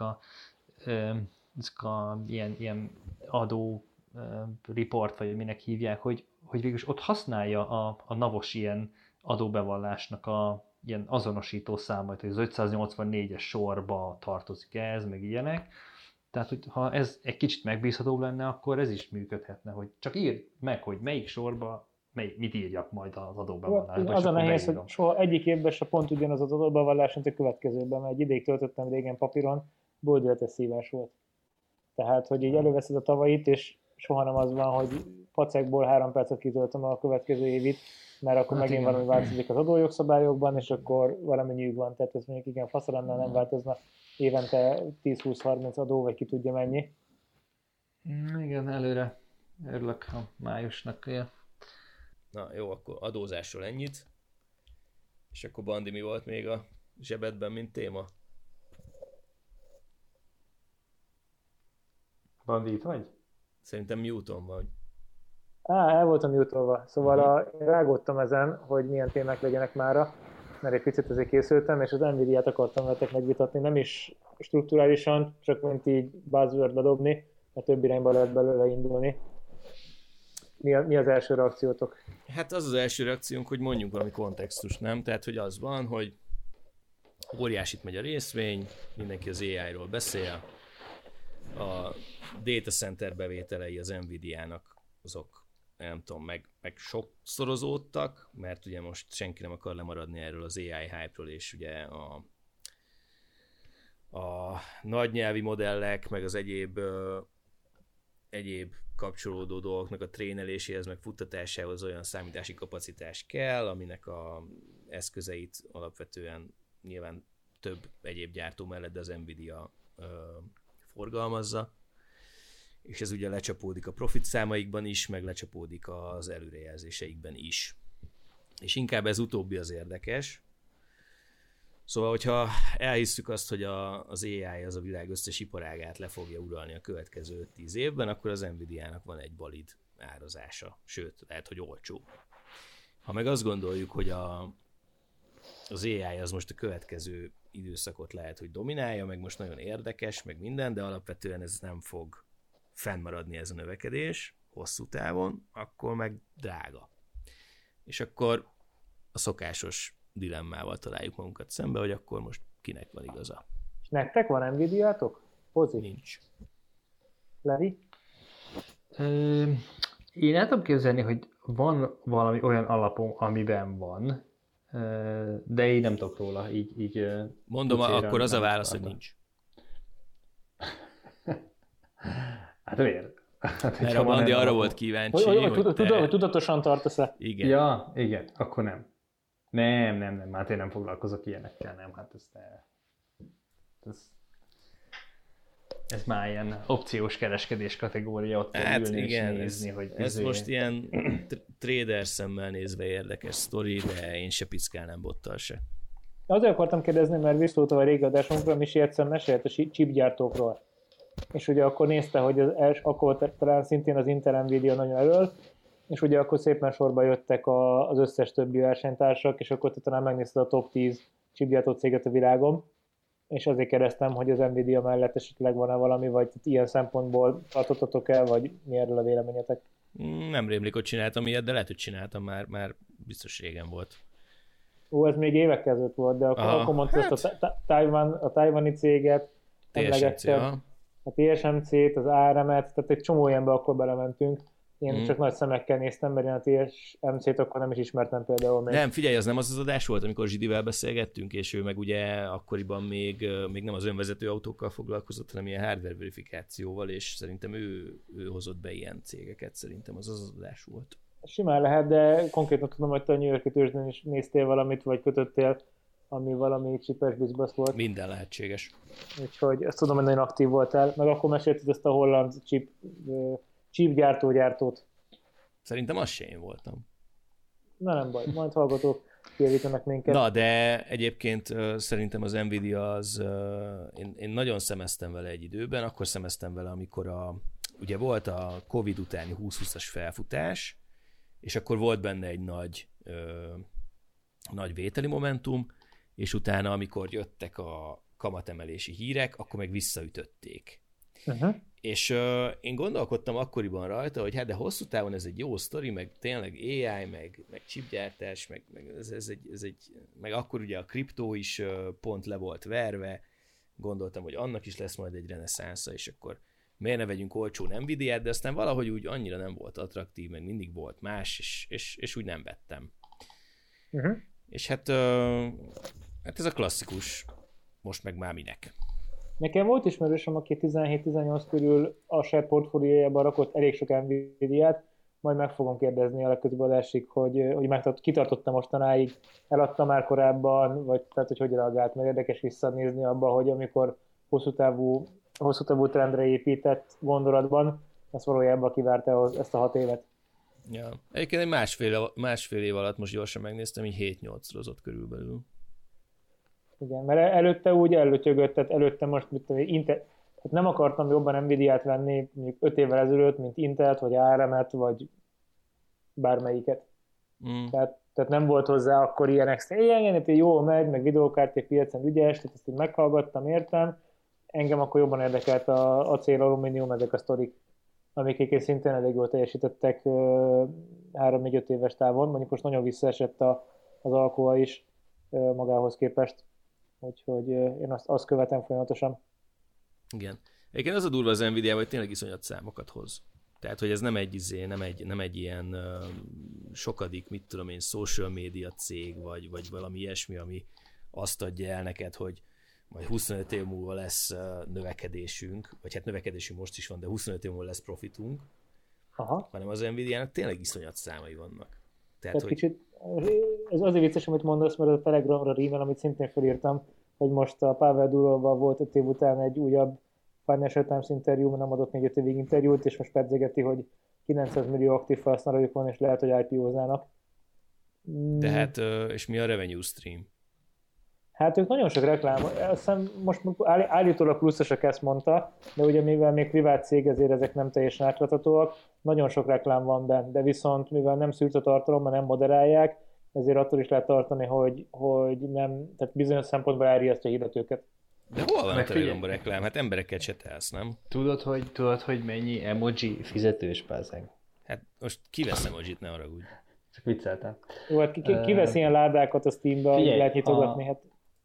a ilyen adó report, vagy minek hívják, hogy végülis ott használja a NAV-os ilyen adóbevallásnak a ilyen azonosító számait, hogy az 584-es sorba tartozik ez, meg ilyenek. Tehát, hogy ha ez egy kicsit megbízhatóbb lenne, akkor ez is működhetne, hogy csak írd meg, hogy melyik sorba mit írjak majd az adóbevallásba. Az a nehéz, hogy soha egyik évben se pont ugyanaz az adóbevallás, mint a következőben, mert egy ideig töltöttem régen papíron, boldületes szívás volt. Tehát, hogy így előveszed a tavait, és soha nem az van, hogy pacekból 3 percet kitöltöm a következő évit, mert akkor megint valami változik az adójogszabályokban, és akkor valami nyűg van. Tehát ez mondjuk igen, faszalannál nem változna évente 10-20-30 adó, vagy ki tudja mennyi. Igen, előre örülök a májusnak. Ja. Na jó, akkor adózásról ennyit. És akkor Bandi, mi volt még a zsebedben, mint téma? Bandi, itt vagy? Szerintem mute-on vagy. El voltam mute-olva. Szóval rágódtam ezen, hogy milyen témák legyenek mára, mert egy picit ezért készültem, és az Nvidia-t akartam veletek megvitatni, nem is strukturálisan, csak mint így buzzword bedobni, mert több irányba lehet belőle indulni. Mi az első reakciótok? Hát az első reakciónk, hogy mondjunk valami kontextust, nem? Tehát, hogy az van, hogy óriásit megy a részvény, mindenki az AI-ról beszél, a data center bevételei az Nvidia-nak azok, nem tudom, meg sokszorozódtak, mert ugye most senki nem akar lemaradni erről az AI hype-ról, és ugye a nagy nyelvi modellek, meg az egyéb kapcsolódó dolgoknak a tréneléséhez, meg futtatásához olyan számítási kapacitás kell, aminek a eszközeit alapvetően nyilván több egyéb gyártó mellett, de az Nvidia forgalmazza, és ez ugye lecsapódik a profit számaikban is, meg lecsapódik az előrejelzéseikben is. És inkább ez utóbbi az érdekes. Szóval, hogyha elhisszük azt, hogy az AI az a világ összes iparágát le fogja uralni a következő 5-10 évben, akkor az Nvidia-nak van egy valid árazása, sőt, lehet, hogy olcsó. Ha meg azt gondoljuk, hogy az AI az most a következő időszakot lehet, hogy dominálja, meg most nagyon érdekes, meg minden, de alapvetően ez nem fog fennmaradni ez a növekedés hosszú távon, akkor meg drága. És akkor a szokásos dilemmával találjuk magunkat szembe, hogy akkor most kinek van igaza. És nektek van Nvidia-tok? Hozzá? Nincs. Levi? Én el tudom képzelni, hogy van valami olyan alapom, amiben van, de én nem tudok róla. Így mondom, akkor az a válasz, hogy nincs. Hát miért? Hát, mert a Bandi arra volt kíváncsi, hogy tudatosan tartasz-e? Igen. Ja, igen, akkor nem. Nem, hát én nem foglalkozok ilyenekkel, nem, hát ez már ilyen opciós kereskedés kategória, ott kell ülni igen, és nézni, hogy... Ez most ilyen trader szemmel nézve érdekes sztori, de én se piszkálnám bottal se. Azért akartam kérdezni, mert visszoltam a régi adásunkra, Misi egyszer mesélt a chipgyártókról. És ugye akkor nézte, hogy akkor talán szintén az Intel Nvidia nagyon elől, és ugye akkor szépen sorba jöttek az összes többi versenytársak, és akkor te talán megnézted a top 10 chipgyártó céget a világon, és azért kérdeztem, hogy az Nvidia mellett esetleg van-e valami, vagy ilyen szempontból tartottatok el, vagy mi erről a véleményetek? Nem rémlik, hogy csináltam ilyet, de lehet, hogy csináltam, már biztos régen volt. Ez még évek ezelőtt volt, de akkor mondtad ezt a tajvani céget, emlegetted, a TSMC-t, az ARM-et, tehát egy csomó ilyenbe akkor belementünk. Én csak nagy szemekkel néztem, mert én a TSMC-t akkor nem is ismertem például még. Nem, figyelj, az nem az adás volt, amikor Zsidivel beszélgettünk, és ő meg ugye akkoriban még nem az önvezető autókkal foglalkozott, hanem ilyen hardware verifikációval, és szerintem ő hozott be ilyen cégeket, szerintem az adás volt. Simán lehet, de konkrétan tudom, hogy te a New York-i tőzsdén is néztél valamit, vagy kötöttél, ami valami csipes bizbasz volt. Minden lehetséges. Úgyhogy ezt tudom, hogy nagyon aktív voltál. Meg akkor mesélted ezt a holland chipgyártót. Szerintem az se én voltam. Na nem baj, majd hallgatók kijavítanak minket. Na, de egyébként szerintem az Nvidia az, én nagyon szemeztem vele egy időben, akkor szemeztem vele, amikor ugye volt a Covid utáni 2020-as felfutás, és akkor volt benne egy nagy vételi momentum, és utána, amikor jöttek a kamatemelési hírek, akkor meg visszaütötték. Uh-huh. És én gondolkodtam akkoriban rajta, hogy hát de hosszú távon ez egy jó sztori, meg tényleg AI, meg chipgyártás, meg ez egy, meg akkor ugye a kriptó is pont le volt verve, gondoltam, hogy annak is lesz majd egy reneszánsza, és akkor miért ne vegyünk olcsó Nvidia-t, de aztán valahogy úgy annyira nem volt attraktív, meg mindig volt más, és úgy nem vettem. Uh-huh. És hát ez a klasszikus, most meg már minek. Nekem volt ismerősöm, aki 17-18 körül a saját portfóliójában rakott elég sok Nvidia-t, majd meg fogom kérdezni a legközelebbi adásig, hogy kitartotta mostanáig, eladta már korábban, vagy tehát, hogy reagált, mert érdekes visszanézni abba, hogy amikor hosszú távú trendre épített gondolatban, ezt valójában kivárta ezt a 6 évet. Ja. Egyébként egy másfél év alatt most gyorsan megnéztem, így 7-8-rozott körülbelül. Igen, mert előtte úgy előtyögött, tehát előtte most tehát nem akartam jobban Nvidia-t venni mondjuk 5 évvel ezelőtt, mint Intelt, vagy ARM-et, vagy bármelyiket. Tehát nem volt hozzá akkor ilyen extra, igen, jól megy, meg videókártya piacon ügyes, tehát ezt így meghallgattam, értem. Engem akkor jobban érdekelt a acél, alumínium, ezek a sztorik, amik szintén elég jól teljesítettek 3-4-5 éves távon, mondjuk most nagyon visszaesett az Alcoa is magához képest. Úgyhogy én azt követem folyamatosan. Igen. Egyébként az a durva az Nvidia, hogy tényleg iszonyat számokat hoz. Tehát, hogy ez nem egy ilyen sokadik, mit tudom én, social media cég, vagy valami ilyesmi, ami azt adja el neked, hogy majd 25 év múlva lesz növekedésünk, vagy hát növekedésünk most is van, de 25 év múlva lesz profitunk. Aha. Hanem az Nvidia-nak tényleg iszonyat számai vannak. Tehát hogy... ez azért vicces, amit mondasz, mert a Telegramra rímel, amit szintén felírtam, hogy most a Pavel Durovval volt 5 év után egy újabb Financial Times interjú, mert nem adott még 5 évig interjút, és most pedzegeti, hogy 900 millió aktív felhasználójuk van, és lehet, hogy IPO-znának. De hát, és mi a revenue stream? Hát ők nagyon sok reklám, azt hiszem most állítólag pluszosok ezt mondta, de ugye mivel még privát cég, ezért ezek nem teljesen átláthatóak, nagyon sok reklám van benne, de viszont mivel nem szűrt a tartalom, mert nem moderálják, ezért attól is lehet tartani, hogy nem, tehát bizonyos szempontból elriasztja a hirdetőket. De hol van a Telegramban reklám? Hát embereket csetelsz, nem? Tudod, hogy mennyi emoji fizetős pázeg? Hát most kivesz emojit, ne haragudj. Csak vicceltem. Jó, hát ki vesz ilyen ládákat a Steambe, hogy lehet nyitogatni? Hát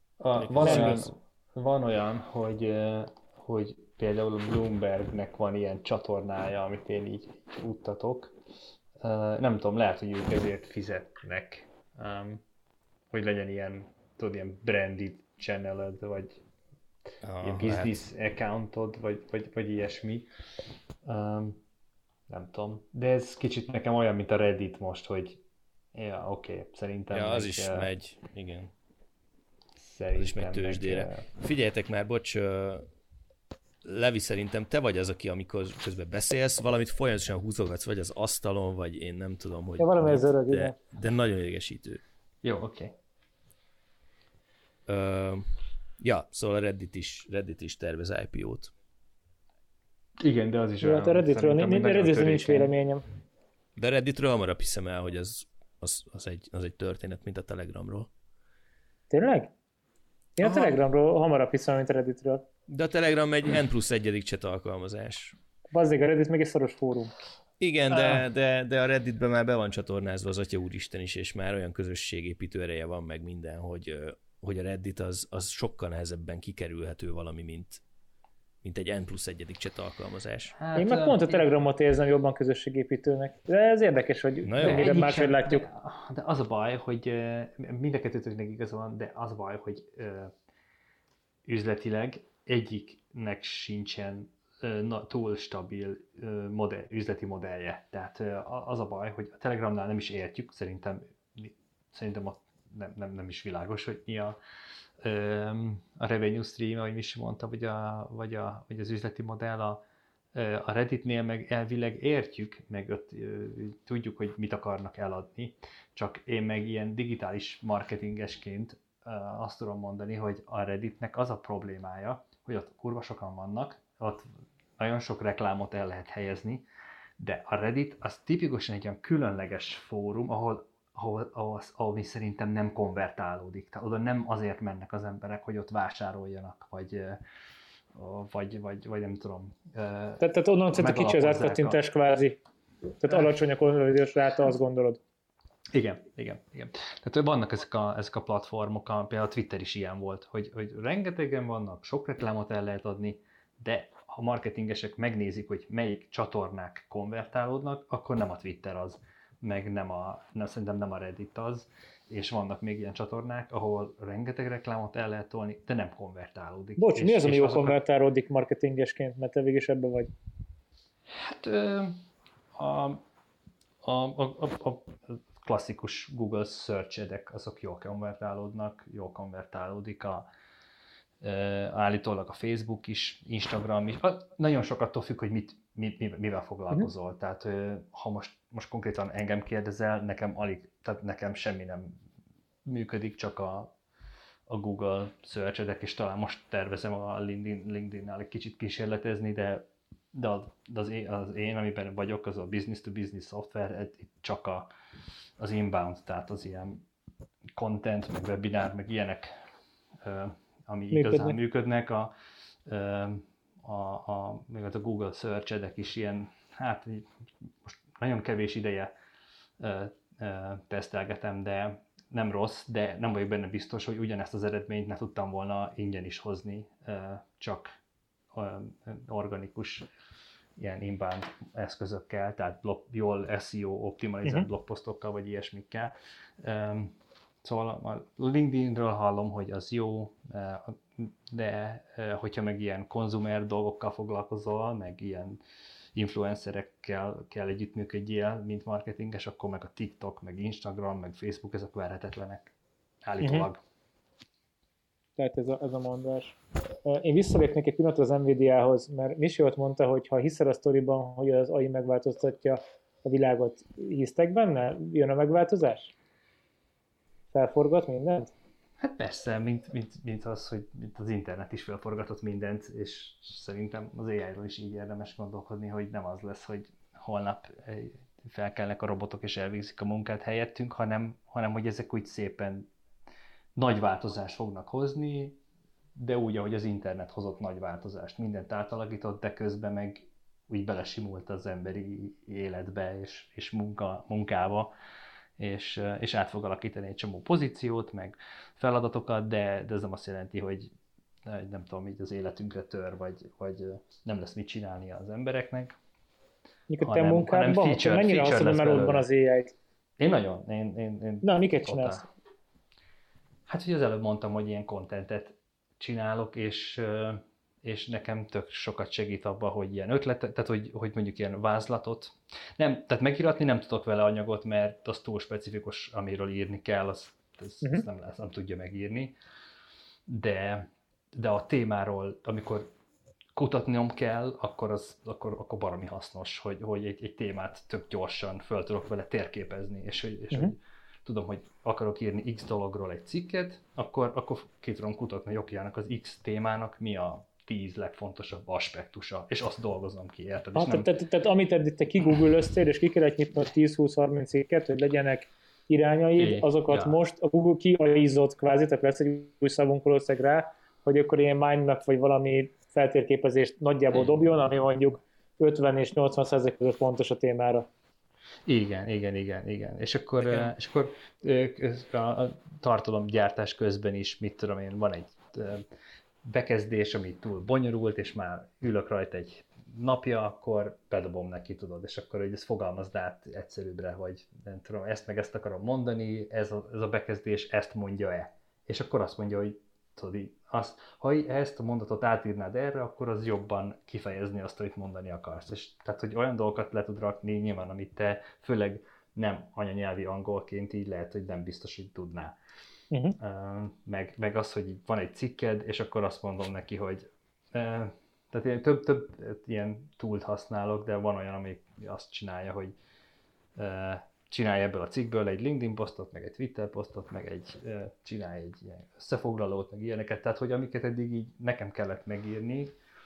van olyan, hogy például a Bloombergnek van ilyen csatornája, amit én így futtatok. Nem tudom, lehet, hogy ők ezért fizetnek, hogy legyen ilyen, tudod, ilyen branded channeled, vagy ilyen business accountod, vagy ilyesmi. Nem tudom, de ez kicsit nekem olyan, mint a Reddit most, hogy ja, oké, szerintem... Ja, az is megy, igen. Szerintem az is megy tőzsdére. Figyeljetek már, bocs, Levi, szerintem te vagy az, aki amikor közben beszélsz, valamit folyamatosan húzogatsz, vagy az asztalon, vagy én nem tudom, hogy... Ja, valami ez öreg, de nagyon idegesítő. Jó, oké. Ja, szóval a Reddit is tervez IPO-t. Igen, de az is olyan. Hát a Redditről nincs véleményem. De a Redditről hamarabb hiszem el, hogy az egy történet, mint a Telegramról. Tényleg? Én a Telegramról hamarabb hiszem, mint a Redditről. De a Telegram egy N+1 chat alkalmazás. Bazzeg, a Reddit meg egy szoros fórum. Igen, de a Redditben már be van csatornázva az Atya Úristen is, és már olyan közösségépítő ereje van meg minden, hogy a Reddit az sokkal nehezebben kikerülhető valami, mint egy N+1 chat alkalmazás. Hát, én meg pont a Telegramot érzem jobban közösségépítőnek. De ez érdekes, hogy mennyire máshogy látjuk. De az a baj, hogy mind a kettőtöknek igaza van, de az a baj, hogy üzletileg egyiknek sincsen túl stabil üzleti modellje. Tehát az a baj, hogy a Telegramnál nem is értjük, szerintem ott nem is világos, hogy mi a revenue stream, ahogy mi is mondta, vagy az üzleti modell. A Redditnél meg elvileg értjük, meg ott tudjuk, hogy mit akarnak eladni, csak én meg ilyen digitális marketingesként azt tudom mondani, hogy a Redditnek az a problémája, hogy ott kurva sokan vannak, ott nagyon sok reklámot el lehet helyezni, de a Reddit az tipikusan egy olyan különleges fórum, ahol mi szerintem nem konvertálódik. Tehát oda nem azért mennek az emberek, hogy ott vásároljanak, vagy nem tudom. Tehát onnan a kicsi az átkattintás kvázi. Tehát alacsony a konverziós ráta, azt gondolod? Igen. Tehát vannak ezek a platformok, például a Twitter is ilyen volt, hogy rengetegen vannak, sok reklámot el lehet adni, de ha marketingesek megnézik, hogy melyik csatornák konvertálódnak, akkor nem a Twitter az, meg szerintem nem a Reddit az, és vannak még ilyen csatornák, ahol rengeteg reklámot el lehet tolni, de nem konvertálódik. Bocs, mi az, ami jól konvertálódik marketingesként, mert te végig is ebben vagy? Hát a klasszikus Google search edek, azok jól konvertálódik, állítólag a Facebook is, Instagram is, nagyon sok attól függ, hogy mivel foglalkozol. Tehát ha most konkrétan engem kérdezel, nekem semmi nem működik, csak a Google search edek, és talán most tervezem a LinkedIn-nál egy kicsit kísérletezni, de az én, amiben vagyok, az a business-to-business szoftver, itt csak az inbound, tehát az ilyen content, meg webinár, meg ilyenek, ami igazán működnek. Még az a Google Search edek is ilyen, hát most nagyon kevés ideje tesztelgetem, de nem rossz, de nem vagyok benne biztos, hogy ugyanezt az eredményt ne tudtam volna ingyen is hozni, csak organikus ilyen inbound eszközökkel, tehát jól SEO optimalizált blogposztokkal, vagy ilyesmikkel. Szóval a LinkedInről hallom, hogy az jó, de hogyha meg ilyen konzumer dolgokkal foglalkozol, meg ilyen influencerekkel kell együttműködjél, mint marketinges, akkor meg a TikTok, meg Instagram, meg Facebook, ezek verhetetlenek állítólag. Tehát ez a mondás. Én visszalépnék egy pillanatra az Nvidia-hoz, mert Misi ott mondta, hogy ha hiszel a sztoriban, hogy az AI megváltoztatja a világot, hisztek benne? Jön a megváltozás? Felforgat mindent? Hát persze, mint az, hogy mint az internet is felforgatott mindent, és szerintem az AI-ról is így érdemes gondolkodni, hogy nem az lesz, hogy holnap felkelnek a robotok és elvégzik a munkát helyettünk, hanem hogy ezek úgy szépen nagy változást fognak hozni, de úgy, ahogy az internet hozott nagy változást. Mindent átalakított, de közben meg úgy belesimult az emberi életbe és munkába, és át fog alakítani egy csomó pozíciót, meg feladatokat, de ez nem azt jelenti, hogy nem tudom, így az életünkre tör, vagy nem lesz mit csinálni az embereknek. Mikor te munkádban, mennyire használod már otthon az AI-t? Én nagyon. Na, miket csinálsz? Hát, hogy az előbb mondtam, hogy ilyen contentet csinálok, és nekem tök sokat segít abban, hogy ilyen ötletet, tehát hogy mondjuk ilyen vázlatot. Nem, tehát megíratni nem tudok vele anyagot, mert az túl specifikus, amiről írni kell, azt nem tudja megírni. De a témáról, amikor kutatnom kell, akkor baromi hasznos, hogy egy témát tök gyorsan föl tudok vele térképezni, és hogy tudom, hogy akarok írni X dologról egy cikket, akkor ki tudom kutatni, hogy oké, az X témának mi a 10 legfontosabb aspektusa, és azt dolgozom ki, érted? Tehát amit eddig te kigooglöztél, és ki kellett nyitni 10-20-30 cikket, hogy legyenek irányaid, azokat most a Google kiaizott kvázi, tehát lesz egy új szavunk valószínűleg rá, hogy akkor ilyen mindmap vagy valami feltérképezést nagyjából dobjon, ami mondjuk 50 és 80% között fontos a témára. Igen. És akkor a tartalomgyártás közben is, mit tudom én, van egy bekezdés, ami túl bonyolult, és már ülök rajta egy napja, akkor bedobom neki, tudod, és akkor hogy ezt fogalmazd át egyszerűbbre, hogy nem tudom, ezt meg ezt akarom mondani, ez a bekezdés ezt mondja-e. És akkor azt mondja, hogy tudod, ha ezt a mondatot átírnád erre, akkor az jobban kifejezni azt, amit mondani akarsz. És tehát, hogy olyan dolgokat le tud rakni nyilván, amit te főleg nem anyanyelvi angolként így lehet, hogy nem biztos, hogy tudnál. Meg az, hogy van egy cikked, és akkor azt mondom neki, hogy tehát én több ilyen túlt használok, de van olyan, ami azt csinálja, hogy csinálj ebből a cikkből egy LinkedIn posztot, meg egy Twitter posztot, meg csinálj egy ilyen összefoglalót, meg ilyeneket. Tehát, hogy amiket eddig így nekem kellett megírni,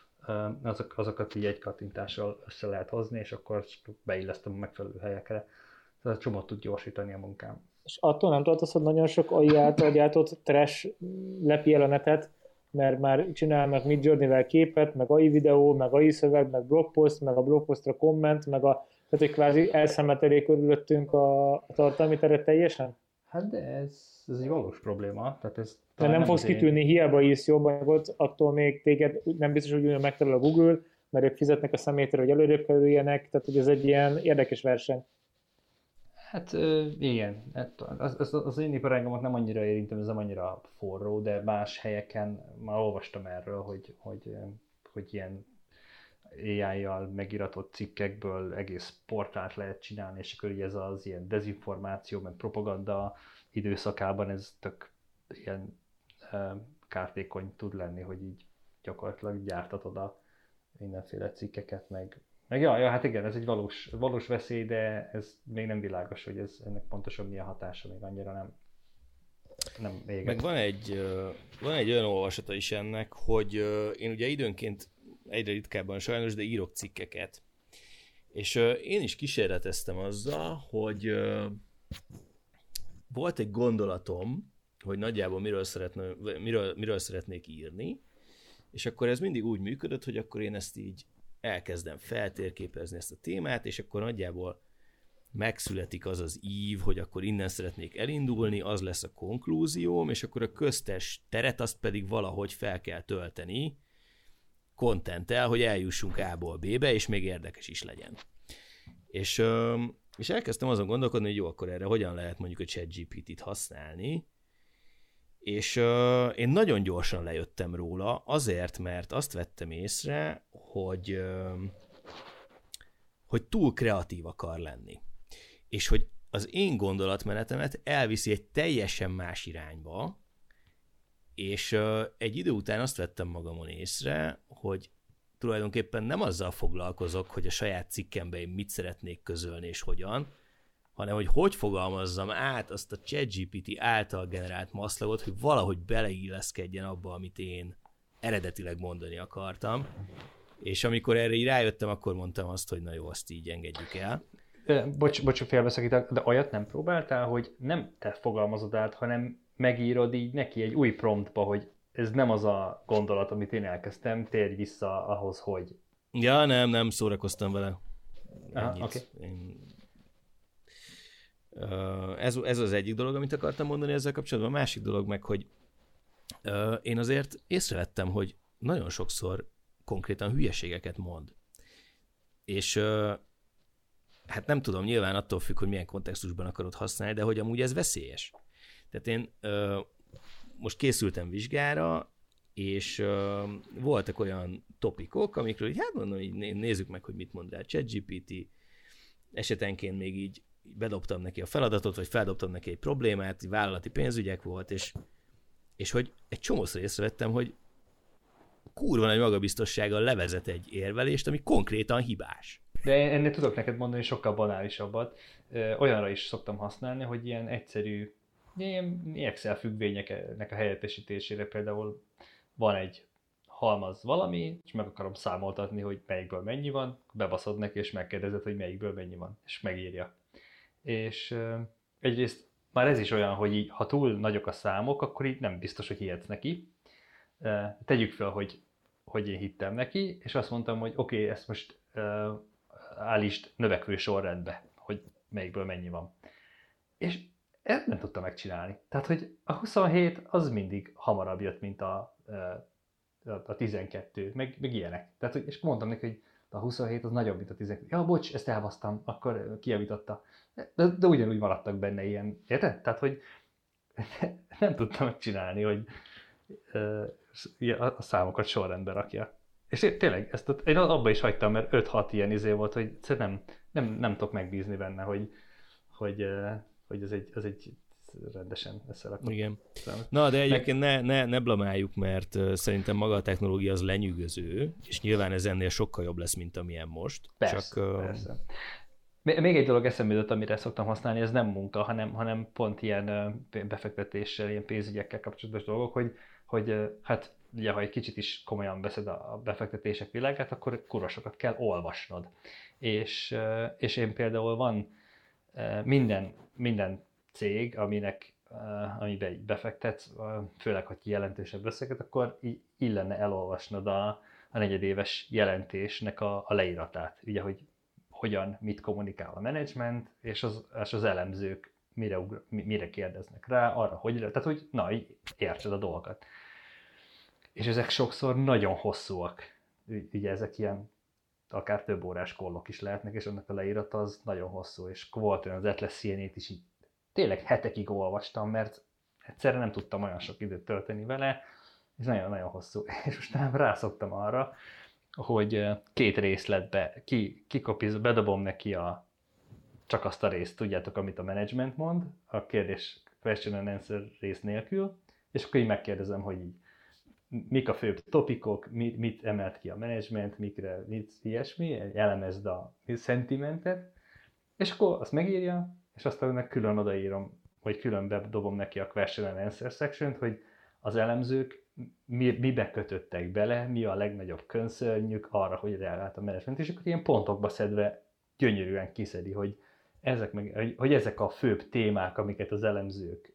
azokat így egy kattintással össze lehet hozni, és akkor beillesztem a megfelelő helyekre. Tehát csomót tud gyorsítani a munkám. És attól nem tartasz, hogy nagyon sok AI által gyártott trash lepi el a netet, mert már csinálnak Midjourney-vel képet, meg AI videó, meg AI szöveg, meg blogpost, meg a blogpostra komment, meg tehát, hogy kvázi elszemetelik körülöttünk a tartalmi teret teljesen? Hát de ez egy valós probléma. Tehát de nem fogsz kitűnni, hiába írsz jobb anyagot, attól még téged nem biztos, hogy ugyan megtalál a Google, mert ők fizetnek a személyre, hogy előrébb kerüljenek, tehát hogy ez egy ilyen érdekes verseny. Hát igen, az én iparágamat nem annyira érintem, ez nem annyira forró, de más helyeken már olvastam erről, hogy ilyen AI-jal megiratott cikkekből egész portált lehet csinálni, és akkor ez az ilyen dezinformáció, meg propaganda időszakában ez tök ilyen kártékony tud lenni, hogy így gyakorlatilag gyártatod a mindenféle cikkeket, meg ja, hát igen, ez egy valós veszély, de ez még nem világos, hogy ennek pontosan milyen hatása, még annyira nem éget. Meg van egy olyan olvasata is ennek, hogy én ugye időnként egyre ritkábban sajnos, de írok cikkeket. És én is kísérleteztem azzal, hogy volt egy gondolatom, hogy nagyjából miről szeretnék írni, és akkor ez mindig úgy működött, hogy akkor én ezt így elkezdem feltérképezni ezt a témát, és akkor nagyjából megszületik az az ív, hogy akkor innen szeretnék elindulni, az lesz a konklúzióm, és akkor a köztes teret azt pedig valahogy fel kell tölteni contenttel, hogy eljussunk A-ból B-be, és még érdekes is legyen. És elkezdtem azon gondolkodni, hogy jó, akkor erre hogyan lehet mondjuk a ChatGPT-t használni, és én nagyon gyorsan lejöttem róla, azért, mert azt vettem észre, hogy hogy túl kreatív akar lenni. És hogy az én gondolatmenetemet elviszi egy teljesen más irányba, és egy idő után azt vettem magamon észre, hogy tulajdonképpen nem azzal foglalkozok, hogy a saját cikkemben én mit szeretnék közölni és hogyan, hanem hogy fogalmazzam át azt a ChatGPT által generált maszlagot, hogy valahogy beleilleszkedjen abba, amit én eredetileg mondani akartam. És amikor erre így rájöttem, akkor mondtam azt, hogy na jó, azt így engedjük el. Bocs, félbeszakítok, de olyat nem próbáltál, hogy nem te fogalmazod át, hanem megírod így neki egy új promptba, hogy ez nem az a gondolat, amit én elkezdtem, térj vissza ahhoz, hogy... Ja, nem szórakoztam vele. Okay. Ez az egyik dolog, amit akartam mondani ezzel kapcsolatban. A másik dolog meg, hogy én azért észrevettem, hogy nagyon sokszor konkrétan hülyeségeket mond. És hát nem tudom, nyilván attól függ, hogy milyen kontextusban akarod használni, de hogy amúgy ez veszélyes. Tehát én most készültem vizsgára, és voltak olyan topikok, amikről így, hát mondom, így nézzük meg, hogy mit mond rá ChatGPT. Esetenként még így bedobtam neki a feladatot, vagy feldobtam neki egy problémát, vállalati pénzügyek volt, és hogy egy csomószor észrevettem, hogy kurva nagy magabiztossággal levezet egy érvelést, ami konkrétan hibás. De én ennél tudok neked mondani sokkal banálisabbat. Olyanra is szoktam használni, hogy ilyen egyszerű, ilyen Excel függvényeknek a helyettesítésére például van egy halmaz valami, és meg akarom számoltatni, hogy melyikből mennyi van, bebaszod neki, és megkérdezed, hogy melyikből mennyi van, és megírja. És egyrészt már ez is olyan, hogy így, ha túl nagyok a számok, akkor így nem biztos, hogy hihetsz neki. Tegyük fel, hogy én hittem neki, és azt mondtam, hogy oké, ezt most állítsd növekvő sorrendbe, hogy melyikből mennyi van. És ezt nem tudta megcsinálni. Tehát, hogy a 27 az mindig hamarabb jött, mint a 12, meg ilyenek. Tehát, és mondtam neki, hogy a 27 az nagyobb, mint a 12. Ja, bocs, ezt elbasztam, akkor kijavította. De ugyanúgy maradtak benne ilyen, érted? Tehát, hogy nem tudtam megcsinálni, hogy a számokat sorrendbe rakja. És tényleg, én abba is hagytam, mert 5-6 ilyen izé volt, hogy nem tudok megbízni benne, hogy ez egy rendesen összerakott. Igen. Na, de egyébként ne blamáljuk, mert szerintem maga a technológia az lenyűgöző, és nyilván ez ennél sokkal jobb lesz, mint amilyen most. Persze. Még egy dolog eszembe jutott, amire szoktam használni, ez nem munka, hanem pont ilyen befektetéssel, ilyen pénzügyekkel kapcsolatos dolgok, hogy hát ugye, ha egy kicsit is komolyan veszed a befektetések világát, akkor kurva sokat kell olvasnod. És én például van minden cég, amiben befektetsz, főleg, hogy jelentősebb összeget, akkor illene elolvasnod a negyedéves jelentésnek a leíratát. Ugye, hogy hogyan, mit kommunikál a menedzsment, és az elemzők mire kérdeznek rá, arra, tehát hogy értsed a dolgokat. És ezek sokszor nagyon hosszúak. Ugye ezek ilyen akár több órás kollok is lehetnek, és annak a leírata az nagyon hosszú, és volt olyan az Atlas CNA-t is így tényleg hetekig olvastam, mert egyszerre nem tudtam olyan sok időt tölteni vele, és nagyon-nagyon hosszú. És most rászoktam arra, hogy 2 részletbe bedobom neki csak azt a részt, tudjátok, amit a management mond, a kérdés question and answer rész nélkül, és akkor így megkérdezem, hogy így, mik a főbb topikok, mit emelt ki a management, mit ilyesmi, elemezd a sentimentet, és akkor azt megírja, és aztán meg külön odaírom, vagy külön bedobom neki a question and answer section-t, hogy az elemzők mibe kötöttek bele, mi a legnagyobb concernjük arra, hogy reagált a management, és akkor ilyen pontokba szedve gyönyörűen kiszedi, hogy ezek a főbb témák, amiket az elemzők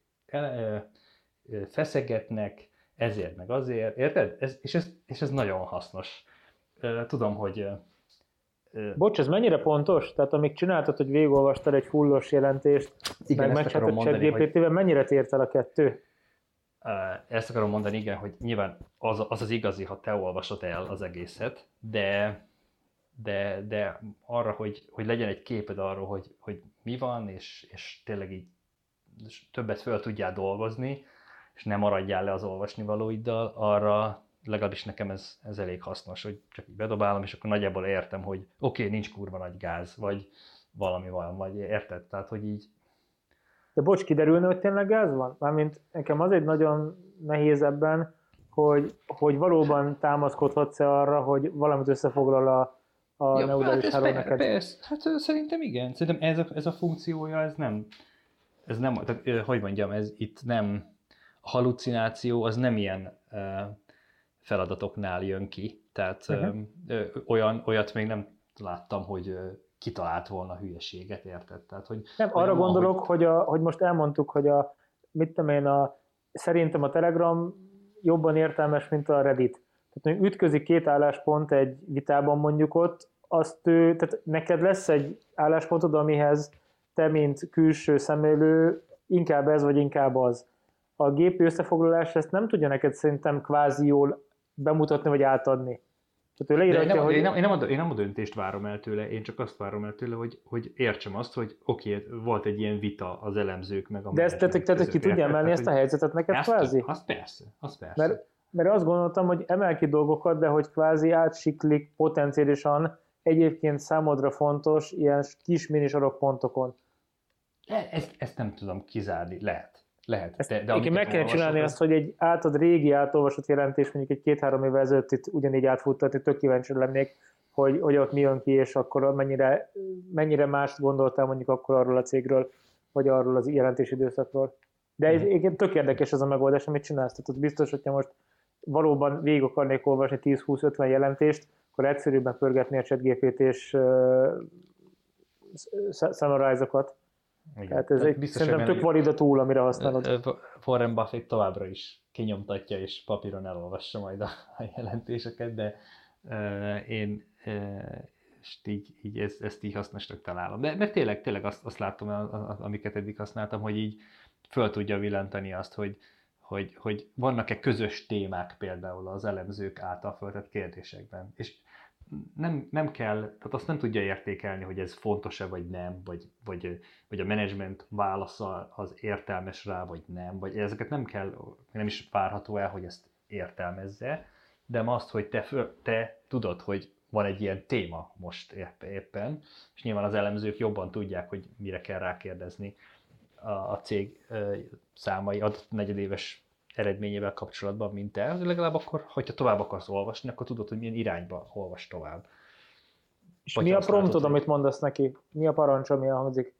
feszegetnek, ezért meg azért, érted? És ez nagyon hasznos. Tudom, hogy... Bocs, ez mennyire pontos? Tehát amíg csináltad, hogy végigolvastad egy fullos jelentést, igen, meg megcsináltad ChatGPT-vel, mennyire tért el a kettő? Ezt akarom mondani, igen, hogy nyilván az igazi, ha te olvasod el az egészet, de arra, hogy legyen egy képed arról, hogy mi van, és tényleg így többet föl tudjál dolgozni, és ne maradjál le az olvasnivalóiddal, arra legalábbis nekem ez elég hasznos, hogy csak így bedobálom, és akkor nagyjából értem, hogy oké, nincs kurva nagy gáz, vagy valami van, vagy érted? Tehát, hogy így... De bocs, kiderülne, hogy tényleg gáz van? Mármint nekem az egy nagyon nehéz hogy valóban támaszkodhatsz-e arra, hogy valamit összefoglal a neurális háló neked. Persze, hát szerintem igen. Szerintem ez a funkciója, ez nem, tehát, hogy mondjam, ez itt nem, a halucináció az nem ilyen feladatoknál jön ki. Tehát olyat még nem láttam, hogy kitalált volna hülyeséget, érted? Tehát, hogy nem, arra gondolok, hogy most elmondtuk, hogy mit tudom én, szerintem a Telegram jobban értelmes, mint a Reddit. Tehát ütközik két álláspont egy vitában mondjuk ott, tehát neked lesz egy álláspontod, amihez te, mint külső szemlélő, inkább ez, vagy inkább az. A gépi összefoglalás ezt nem tudja neked szerintem kvázi jól bemutatni, vagy átadni. Tehát ő leíratja, hogy... Én nem a döntést várom el tőle, én csak azt várom el tőle, hogy értsem azt, hogy oké, volt egy ilyen vita az elemzők, meg a... De ezt te ki tudja emelni ezt a helyzetet neked kvázi? Azt persze. Mert azt gondoltam, hogy emel ki dolgokat, de hogy kvázi átsiklik potenciálisan egyébként számodra fontos ilyen kis minisarok pontokon. Ezt nem tudom kizárni, lehet. De meg kell csinálni azt, hogy egy régi átolvasott jelentés, mondjuk egy 2-3 évvel ezelőtt itt ugyanígy átfuttatni, tök kíváncsi lennék, hogy ott mi jön ki, és akkor mennyire mást gondoltál mondjuk akkor arról a cégről, vagy arról az jelentési időszakról. De egyébként tök érdekes ez a megoldás, amit csinálsz. Tehát biztos, hogyha most valóban végig akarnék olvasni 10-20-50 jelentést, akkor egyszerűbben pörgetni a ChatGPT-s summarize-okat. Tehát ez szerintem tök valid a tool, amire használod. Warren Buffett továbbra is kinyomtatja, és papíron elolvassa majd a jelentéseket, de én ezt így hasznosnak találom. De mert tényleg azt látom, amiket eddig használtam, hogy így föl tudja villantani azt, hogy vannak-e közös témák például az elemzők által föltett kérdésekben. És nem kell, tehát azt nem tudja értékelni, hogy ez fontos-e vagy nem, vagy a menedzsment válasza az értelmes rá, vagy nem, vagy ezeket nem is várható el, hogy ezt értelmezze, de azt, hogy te tudod, hogy van egy ilyen téma most éppen, és nyilván az elemzők jobban tudják, hogy mire kell rákérdezni a cég számai adott negyedéves eredményével kapcsolatban, mint te, legalább akkor, hogyha tovább akarsz olvasni, akkor tudod, hogy milyen irányba olvas tovább. És mi a promptod, amit mondasz neki? Mi a parancs, ami elhangzik?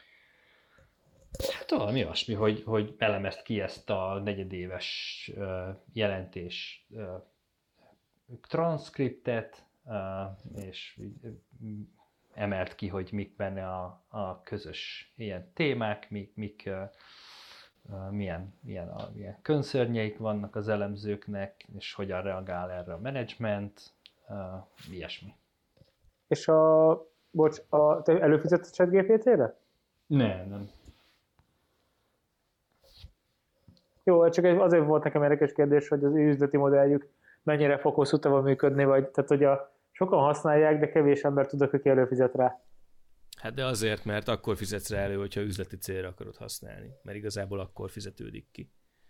Hát valami olyasmi, hogy elemezd ki ezt a negyedéves jelentés transzkriptet, és emelt ki, hogy mik benne a közös ilyen témák, milyen könszörnyeik vannak az elemzőknek, és hogyan reagál erre a menedzsment, ilyesmi. És te előfizetsz a ChatGPT-re? Nem. Jó, csak azért volt nekem érdekes kérdés, hogy az ő üzleti modelljük mennyire fog hosszú távon működni, vagy tehát, hogy sokan használják, de kevés ember tud, aki előfizet rá. Hát de azért, mert akkor fizetsz rá elő, hogyha üzleti célra akarod használni, mert igazából akkor fizetődik ki.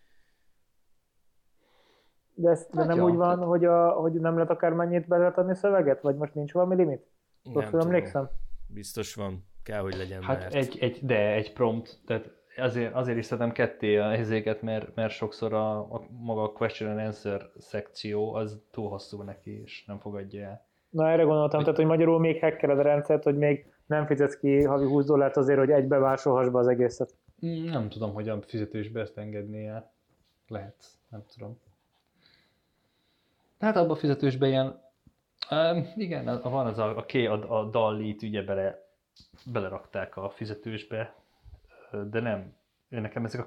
De nem úgy van, hogy nem lehet akármennyit beletenni szöveget? Vagy most nincs valami limit? Nem tudom. Emlékszem? Biztos van. Kell, hogy legyen. Hát egy prompt, tehát azért is szedem ketté a helyzéket, mert sokszor a maga a question and answer szekció az túl hosszú neki, és nem fogadja el. Na erre gondoltam, tehát hogy magyarul még hackered a rendszert, hogy még nem fizetsz ki havi $20 azért, hogy egybe másolhass be az egészet. Nem tudom, hogy a fizetősbe ezt engedné el. Lehet, nem tudom. Tehát abban a fizetősben ilyen, igen, van az a DALL-t ugye belerakták a fizetősbe, de nem. Nekem ezek a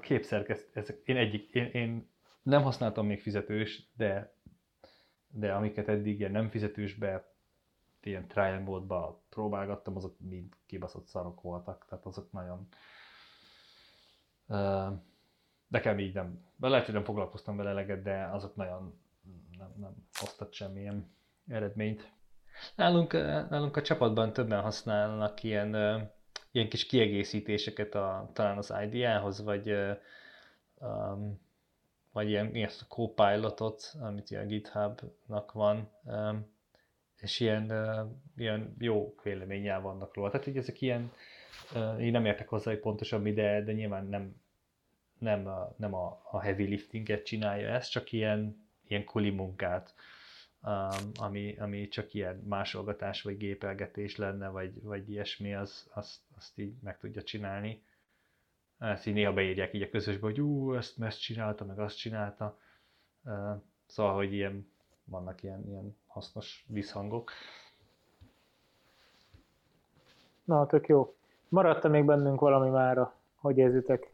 én nem használtam még fizetős, de amiket eddig ilyen nem fizetősbe, ilyen trial módban próbálgattam, azok mind kibaszott szarok voltak, tehát azok nagyon... Nekem így nem... Lehet, hogy nem foglalkoztam vele eleget, de azok nagyon nem hoztak semmilyen eredményt. Nálunk a csapatban többen használnak ilyen kis kiegészítéseket talán az IDEA-hoz, vagy vagy ilyen a Copilotot, amit ilyen GitHub-nak van, és ilyen jó véleménnyel vannak róla. Tehát így ezek ilyen, én nem értek hozzá, hogy pontosan mi, de nyilván nem a heavy liftinget csinálja ezt, csak ilyen kuli munkát, ami csak ilyen másolgatás vagy gépelgetés lenne, vagy ilyesmi, azt így meg tudja csinálni. Ezt így néha beírják így a közösbe, hogy ezt csinálta, meg azt csinálta. Szóval, hogy vannak ilyen hasznos visszhangok. Na, tök jó. Maradt még bennünk valami mára? Hogy érzitek?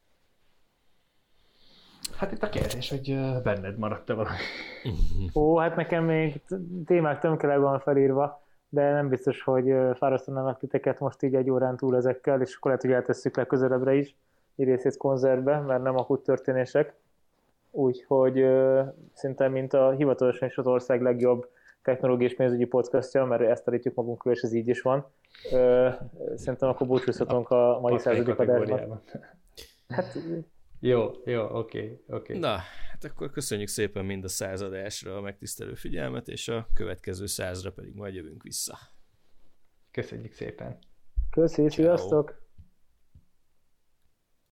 Hát itt a kérdés, hogy benned maradt-e valami? Hát nekem még témák tömkeleg van felírva, de nem biztos, hogy fárasztanám titeket most így egy órán túl ezekkel, és akkor lehet, hogy eltesszük le közelebbre is, egy részét konzervbe, mert nem akut történések. Úgyhogy szinte mint a hivatalosan is az ország legjobb technológiai és pénzügyi podcastja, mert ezt állítjuk magunkról, és ez így is van. Szerintem akkor búcsúzhatunk a mai 100. adásban. Hát, Jó, oké. Na, hát akkor köszönjük szépen mind a 100 adásra a megtisztelő figyelmet, és a következő 100-ra pedig majd jövünk vissza. Köszönjük szépen. Köszi, sziasztok!